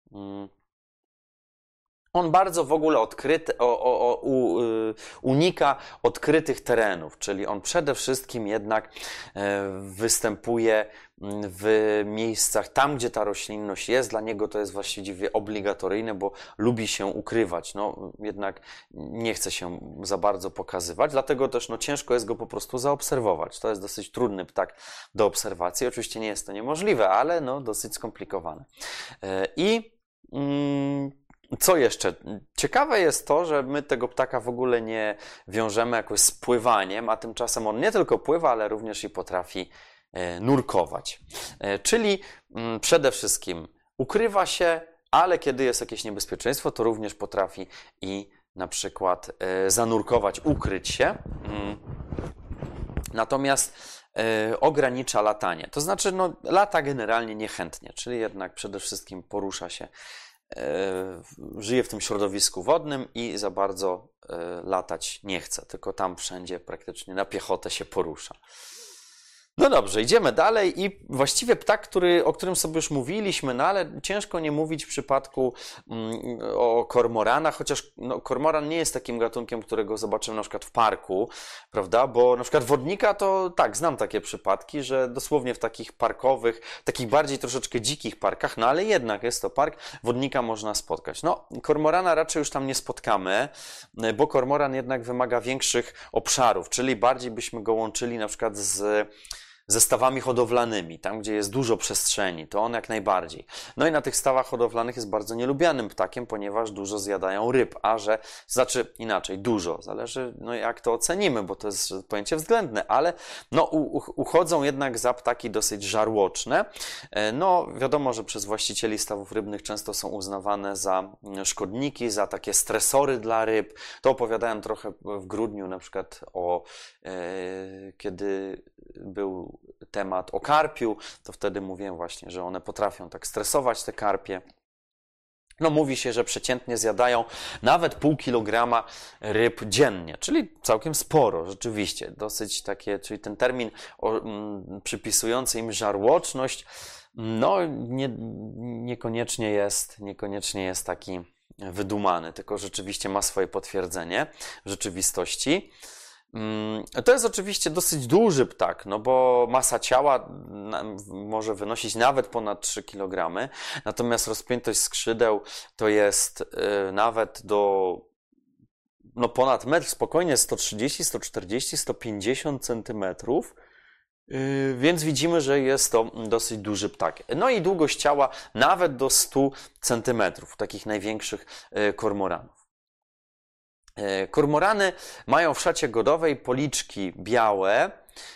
On bardzo w ogóle odkryty, o, o, o, u, y, unika odkrytych terenów, czyli on przede wszystkim jednak e, występuje w miejscach tam, gdzie ta roślinność jest. Dla niego to jest właściwie obligatoryjne, bo lubi się ukrywać. No, jednak nie chce się za bardzo pokazywać, dlatego też no, ciężko jest go po prostu zaobserwować. To jest dosyć trudny ptak do obserwacji. Oczywiście nie jest to niemożliwe, ale no, dosyć skomplikowane. E, I... Mm, Co jeszcze? Ciekawe jest to, że my tego ptaka w ogóle nie wiążemy jakoś z pływaniem, a tymczasem on nie tylko pływa, ale również i potrafi nurkować. Czyli przede wszystkim ukrywa się, ale kiedy jest jakieś niebezpieczeństwo, to również potrafi i na przykład zanurkować, ukryć się. Natomiast ogranicza latanie. To znaczy, no, lata generalnie niechętnie, czyli jednak przede wszystkim porusza się, żyje w tym środowisku wodnym i za bardzo latać nie chce, tylko tam wszędzie praktycznie na piechotę się porusza. No dobrze, idziemy dalej i właściwie ptak, który, o którym sobie już mówiliśmy, no ale ciężko nie mówić w przypadku mm, o kormoranach, chociaż no, kormoran nie jest takim gatunkiem, którego zobaczymy na przykład w parku, prawda, bo na przykład wodnika to tak, znam takie przypadki, że dosłownie w takich parkowych, takich bardziej troszeczkę dzikich parkach, no ale jednak jest to park, wodnika można spotkać. No, kormorana raczej już tam nie spotkamy, bo kormoran jednak wymaga większych obszarów, czyli bardziej byśmy go łączyli na przykład z ze stawami hodowlanymi, tam gdzie jest dużo przestrzeni, to on jak najbardziej. No i na tych stawach hodowlanych jest bardzo nielubianym ptakiem, ponieważ dużo zjadają ryb, a że, znaczy inaczej, dużo, zależy no jak to ocenimy, bo to jest pojęcie względne, ale no u, uchodzą jednak za ptaki dosyć żarłoczne. No wiadomo, że przez właścicieli stawów rybnych często są uznawane za szkodniki, za takie stresory dla ryb. To opowiadałem trochę w grudniu na przykład o, e, kiedy był temat o karpiu, to wtedy mówiłem właśnie, że one potrafią tak stresować te karpie. No mówi się, że przeciętnie zjadają nawet pół kilograma ryb dziennie, czyli całkiem sporo, rzeczywiście. Dosyć takie, czyli ten termin o, m, przypisujący im żarłoczność, no nie, niekoniecznie jest, niekoniecznie jest taki wydumany, tylko rzeczywiście ma swoje potwierdzenie w rzeczywistości. To jest oczywiście dosyć duży ptak, no bo masa ciała może wynosić nawet ponad trzy kilogramy, natomiast rozpiętość skrzydeł to jest nawet do no ponad metr, spokojnie sto trzydzieści, sto czterdzieści, sto pięćdziesiąt centymetrów, więc widzimy, że jest to dosyć duży ptak. No i długość ciała nawet do stu centymetrów, takich największych kormoranów. Kormorany mają w szacie godowej policzki białe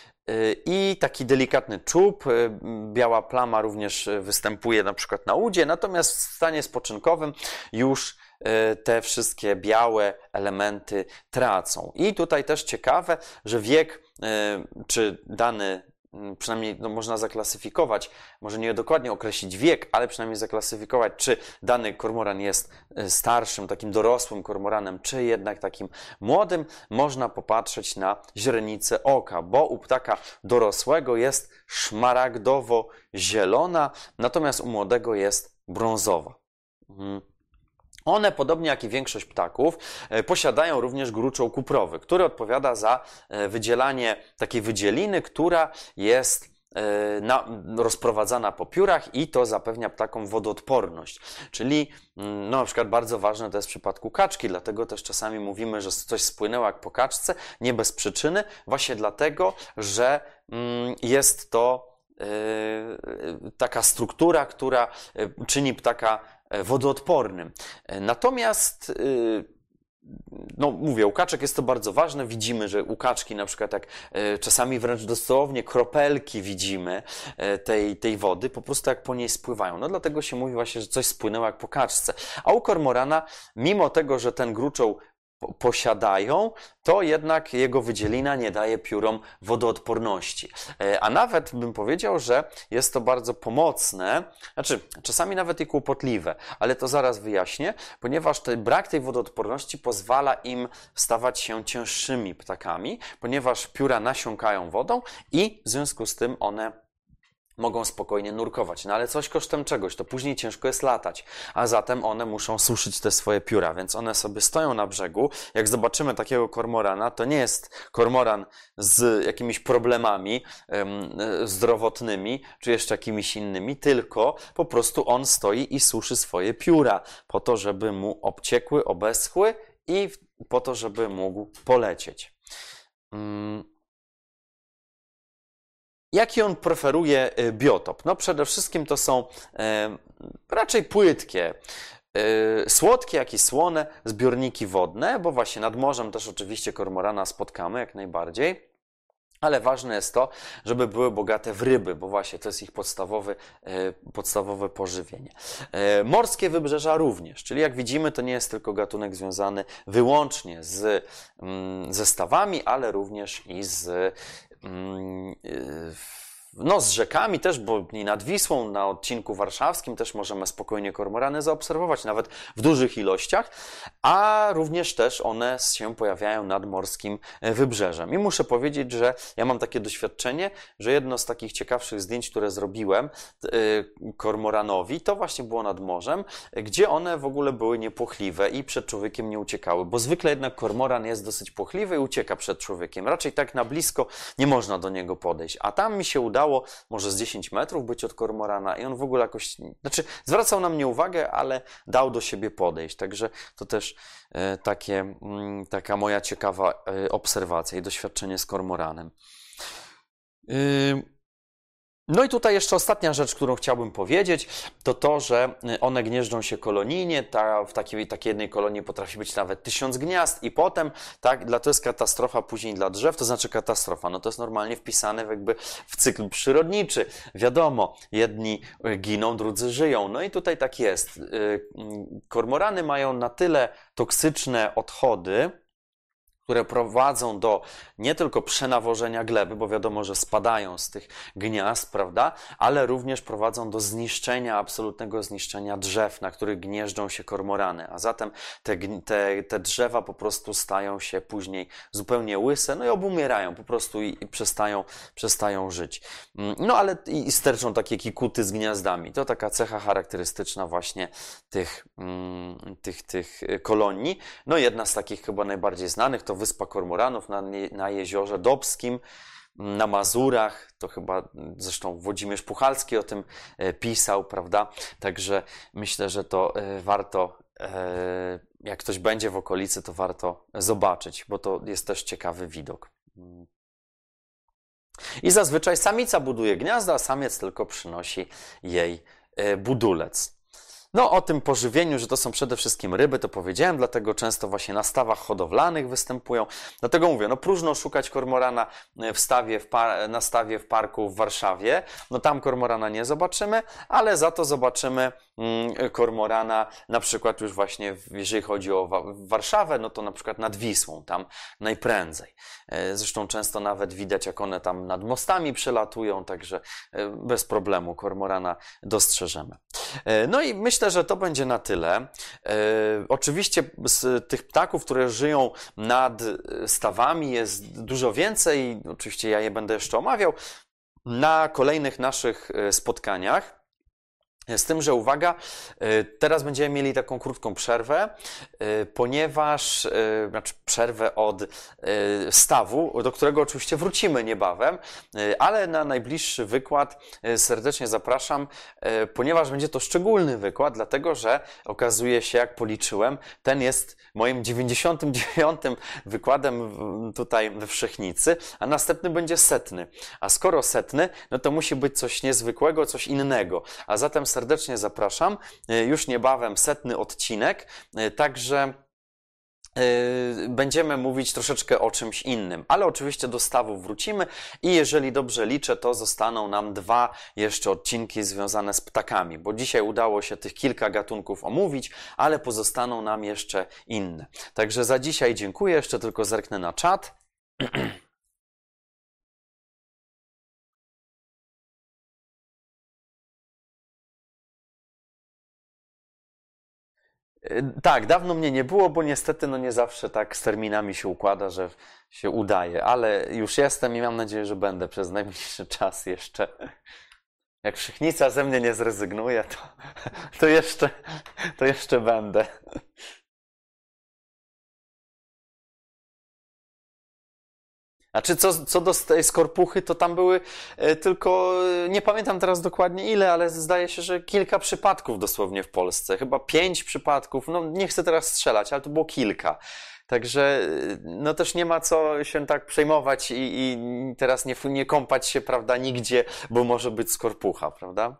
i taki delikatny czub. Biała plama również występuje na przykład na udzie, natomiast w stanie spoczynkowym już te wszystkie białe elementy tracą. I tutaj też ciekawe, że wiek, czy dany przynajmniej no, można zaklasyfikować, może nie dokładnie określić wiek, ale przynajmniej zaklasyfikować, czy dany kormoran jest starszym, takim dorosłym kormoranem, czy jednak takim młodym, można popatrzeć na źrenicę oka, bo u ptaka dorosłego jest szmaragdowo-zielona, natomiast u młodego jest brązowa. Mhm. One, podobnie jak i większość ptaków, posiadają również gruczoł kuprowy, który odpowiada za wydzielanie takiej wydzieliny, która jest na, rozprowadzana po piórach i to zapewnia ptakom wodoodporność. Czyli no, na przykład bardzo ważne to jest w przypadku kaczki, dlatego też czasami mówimy, że coś spłynęło jak po kaczce, nie bez przyczyny, właśnie dlatego, że jest to taka struktura, która czyni ptaka wodoodpornym. Natomiast no mówię, u kaczek jest to bardzo ważne. Widzimy, że u kaczki na przykład jak czasami wręcz dosłownie kropelki widzimy tej, tej wody, po prostu jak po niej spływają. No dlatego się mówi właśnie, że coś spłynęło jak po kaczce. A u kormorana, mimo tego, że ten gruczoł posiadają, to jednak jego wydzielina nie daje piórom wodoodporności. A nawet bym powiedział, że jest to bardzo pomocne, znaczy czasami nawet i kłopotliwe, ale to zaraz wyjaśnię, ponieważ ten brak tej wodoodporności pozwala im stawać się cięższymi ptakami, ponieważ pióra nasiąkają wodą i w związku z tym one mogą spokojnie nurkować. No ale coś kosztem czegoś, to później ciężko jest latać, a zatem one muszą suszyć te swoje pióra, więc one sobie stoją na brzegu. Jak zobaczymy takiego kormorana, to nie jest kormoran z jakimiś problemami um, zdrowotnymi, czy jeszcze jakimiś innymi, tylko po prostu on stoi i suszy swoje pióra, po to, żeby mu obciekły, obeschły i po to, żeby mógł polecieć. Um, Jaki on preferuje biotop? No przede wszystkim to są e, raczej płytkie, e, słodkie, jak i słone zbiorniki wodne, bo właśnie nad morzem też oczywiście kormorana spotkamy jak najbardziej. Ale ważne jest to, żeby były bogate w ryby, bo właśnie to jest ich podstawowy, e, podstawowe pożywienie. E, morskie wybrzeża również, czyli jak widzimy, to nie jest tylko gatunek związany wyłącznie z, mm, ze stawami, ale również i z no, z rzekami też, bo i nad Wisłą, na odcinku warszawskim też możemy spokojnie kormorany zaobserwować, nawet w dużych ilościach, a również też one się pojawiają nad morskim wybrzeżem. I muszę powiedzieć, że ja mam takie doświadczenie, że jedno z takich ciekawszych zdjęć, które zrobiłem kormoranowi, to właśnie było nad morzem, gdzie one w ogóle były niepłochliwe i przed człowiekiem nie uciekały, bo zwykle jednak kormoran jest dosyć płochliwy i ucieka przed człowiekiem. Raczej tak na blisko nie można do niego podejść, a tam mi się udało może z dziesięć metrów być od kormorana i on w ogóle jakoś, znaczy zwracał na mnie uwagę, ale dał do siebie podejść. Także to też e, takie, m, taka moja ciekawa e, obserwacja i doświadczenie z kormoranem. Yy... No i tutaj jeszcze ostatnia rzecz, którą chciałbym powiedzieć, to to, że one gnieżdżą się kolonijnie, ta, w takiej, takiej jednej kolonii potrafi być nawet tysiąc gniazd i potem, tak, dla, to jest katastrofa później dla drzew, to znaczy katastrofa, no to jest normalnie wpisane jakby w cykl przyrodniczy. Wiadomo, jedni giną, drudzy żyją, no i tutaj tak jest. Kormorany mają na tyle toksyczne odchody, które prowadzą do nie tylko przenawożenia gleby, bo wiadomo, że spadają z tych gniazd, prawda, ale również prowadzą do zniszczenia, absolutnego zniszczenia drzew, na których gnieżdżą się kormorany, a zatem te, te, te drzewa po prostu stają się później zupełnie łyse, no i obumierają po prostu i, i przestają, przestają żyć. No ale i sterczą takie kikuty z gniazdami. To taka cecha charakterystyczna właśnie tych, tych, tych kolonii. No jedna z takich chyba najbardziej znanych to Wyspa Kormoranów na, na jeziorze Dobskim, na Mazurach, to chyba zresztą Włodzimierz Puchalski o tym pisał, prawda? Także myślę, że to warto, jak ktoś będzie w okolicy, to warto zobaczyć, bo to jest też ciekawy widok. I zazwyczaj samica buduje gniazdo, a samiec tylko przynosi jej budulec. No o tym pożywieniu, że to są przede wszystkim ryby, to powiedziałem, dlatego często właśnie na stawach hodowlanych występują. Dlatego mówię, no próżno szukać kormorana w stawie, w par- na stawie w parku w Warszawie. No tam kormorana nie zobaczymy, ale za to zobaczymy mm, kormorana na przykład już właśnie, jeżeli chodzi o Wa- Warszawę, no to na przykład nad Wisłą, tam najprędzej. Zresztą często nawet widać, jak one tam nad mostami przelatują, także bez problemu kormorana dostrzeżemy. No i myślę, że to będzie na tyle. E, oczywiście z tych ptaków, które żyją nad stawami, jest dużo więcej. Oczywiście ja je będę jeszcze omawiał na kolejnych naszych spotkaniach. Z tym, że uwaga, teraz będziemy mieli taką krótką przerwę, ponieważ, znaczy przerwę od stawu, do którego oczywiście wrócimy niebawem, ale na najbliższy wykład serdecznie zapraszam, ponieważ będzie to szczególny wykład, dlatego że okazuje się, jak policzyłem, ten jest moim dziewięćdziesiątym dziewiątym wykładem tutaj we Wszechnicy, a następny będzie setny. A skoro setny, no to musi być coś niezwykłego, coś innego. A zatem serdecznie zapraszam. Już niebawem setny odcinek, także będziemy mówić troszeczkę o czymś innym, ale oczywiście do stawów wrócimy i jeżeli dobrze liczę, to zostaną nam dwa jeszcze odcinki związane z ptakami, bo dzisiaj udało się tych kilka gatunków omówić, ale pozostaną nam jeszcze inne. Także za dzisiaj dziękuję, jeszcze tylko zerknę na czat. Tak, dawno mnie nie było, bo niestety no nie zawsze tak z terminami się układa, że się udaje, ale już jestem i mam nadzieję, że będę przez najbliższy czas jeszcze. Jak Wszechnica ze mnie nie zrezygnuje, to, to jeszcze, to jeszcze będę. Znaczy, co, co do tej skorpuchy, to tam były e, tylko, e, nie pamiętam teraz dokładnie ile, ale zdaje się, że kilka przypadków dosłownie w Polsce. Chyba pięć przypadków, no nie chcę teraz strzelać, ale to było kilka. Także e, no też nie ma co się tak przejmować i, i teraz nie, nie kąpać się, prawda, nigdzie, bo może być skorpucha, prawda?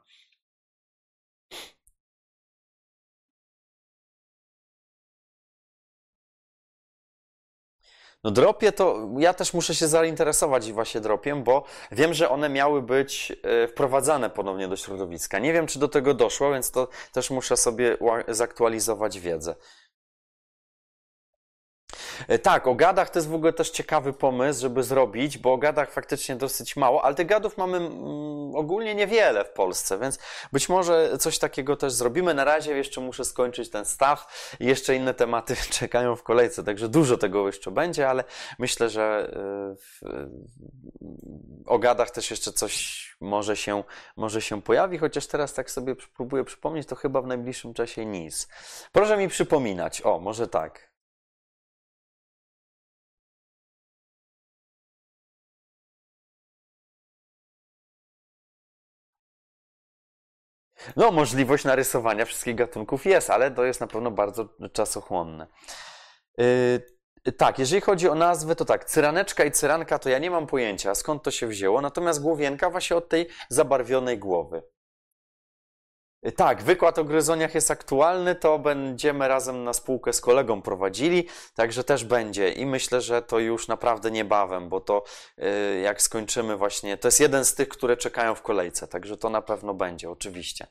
No dropie to, ja też muszę się zainteresować właśnie dropiem, bo wiem, że one miały być e, wprowadzane ponownie do środowiska. Nie wiem, czy do tego doszło, więc to też muszę sobie ua- zaktualizować wiedzę. E, Tak, o gadach to jest w ogóle też ciekawy pomysł, żeby zrobić, bo o gadach faktycznie dosyć mało, ale tych gadów mamy mm, ogólnie niewiele w Polsce, więc być może coś takiego też zrobimy. Na razie jeszcze muszę skończyć ten staw i jeszcze inne tematy czekają w kolejce, także dużo tego jeszcze będzie, ale myślę, że e, w, o gadach też jeszcze coś może się, może się pojawi, chociaż teraz tak sobie próbuję przypomnieć, to chyba w najbliższym czasie nic. Proszę mi przypominać, o, może tak. No, możliwość narysowania wszystkich gatunków jest, ale to jest na pewno bardzo czasochłonne. Yy, tak, jeżeli chodzi o nazwy, to tak, cyraneczka i cyranka to ja nie mam pojęcia, skąd to się wzięło, natomiast głowienka właśnie od tej zabarwionej głowy. Yy, tak, wykład o gryzoniach jest aktualny, to będziemy razem na spółkę z kolegą prowadzili, także też będzie i myślę, że to już naprawdę niebawem, bo to yy, jak skończymy właśnie, to jest jeden z tych, które czekają w kolejce, także to na pewno będzie, oczywiście.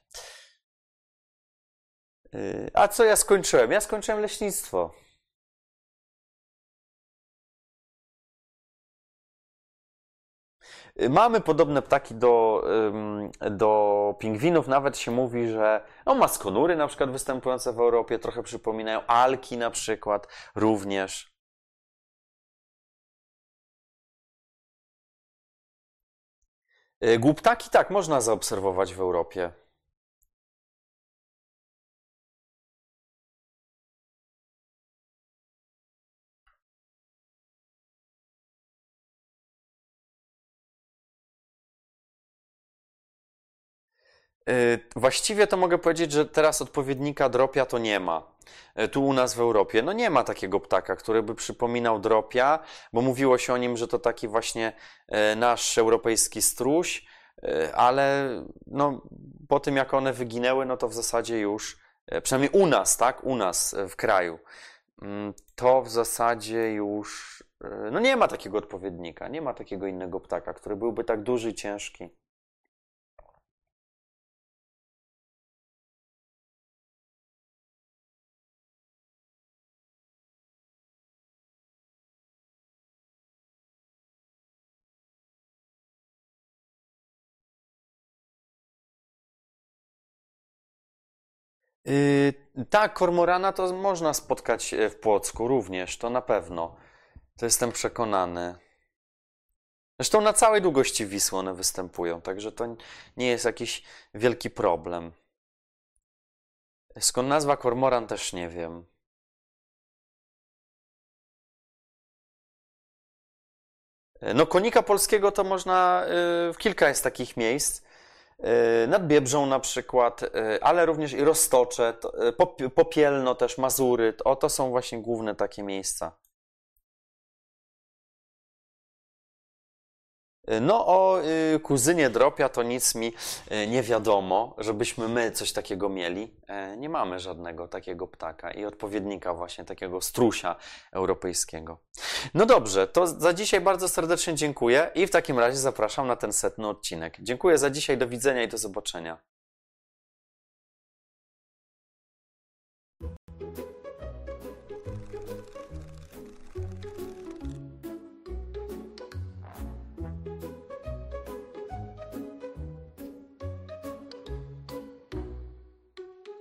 Yy, A co ja skończyłem? Ja skończyłem leśnictwo. Yy, Mamy podobne ptaki do, ym, do pingwinów. Nawet się mówi, że no, maskonury na przykład występujące w Europie trochę przypominają, alki na przykład również. Yy, Głuptaki tak można zaobserwować w Europie. Yy, Właściwie to mogę powiedzieć, że teraz odpowiednika dropia to nie ma. Yy, Tu u nas w Europie. No nie ma takiego ptaka, który by przypominał dropia, bo mówiło się o nim, że to taki właśnie yy, nasz europejski struś, yy, ale no, po tym jak one wyginęły, no to w zasadzie już, yy, przynajmniej u nas, tak, u nas yy, w kraju, mm, to w zasadzie już, yy, no nie ma takiego odpowiednika, nie ma takiego innego ptaka, który byłby tak duży i ciężki. Yy, tak, kormorana to można spotkać e, w Płocku również, to na pewno. To jestem przekonany. Zresztą na całej długości Wisły one występują, także to nie jest jakiś wielki problem. Skąd nazwa kormoran też nie wiem. E, No, konika polskiego to można, y, w kilka jest takich miejsc. Y, Nad Biebrzą na przykład, y, ale również i Roztocze, to, y, Pop- Popielno też, Mazury. To, to są właśnie główne takie miejsca. No o y, kuzynie dropia to nic mi y, nie wiadomo, żebyśmy my coś takiego mieli. E, nie mamy żadnego takiego ptaka i odpowiednika właśnie takiego strusia europejskiego. No dobrze, to za dzisiaj bardzo serdecznie dziękuję i w takim razie zapraszam na ten setny odcinek. Dziękuję za dzisiaj, do widzenia i do zobaczenia.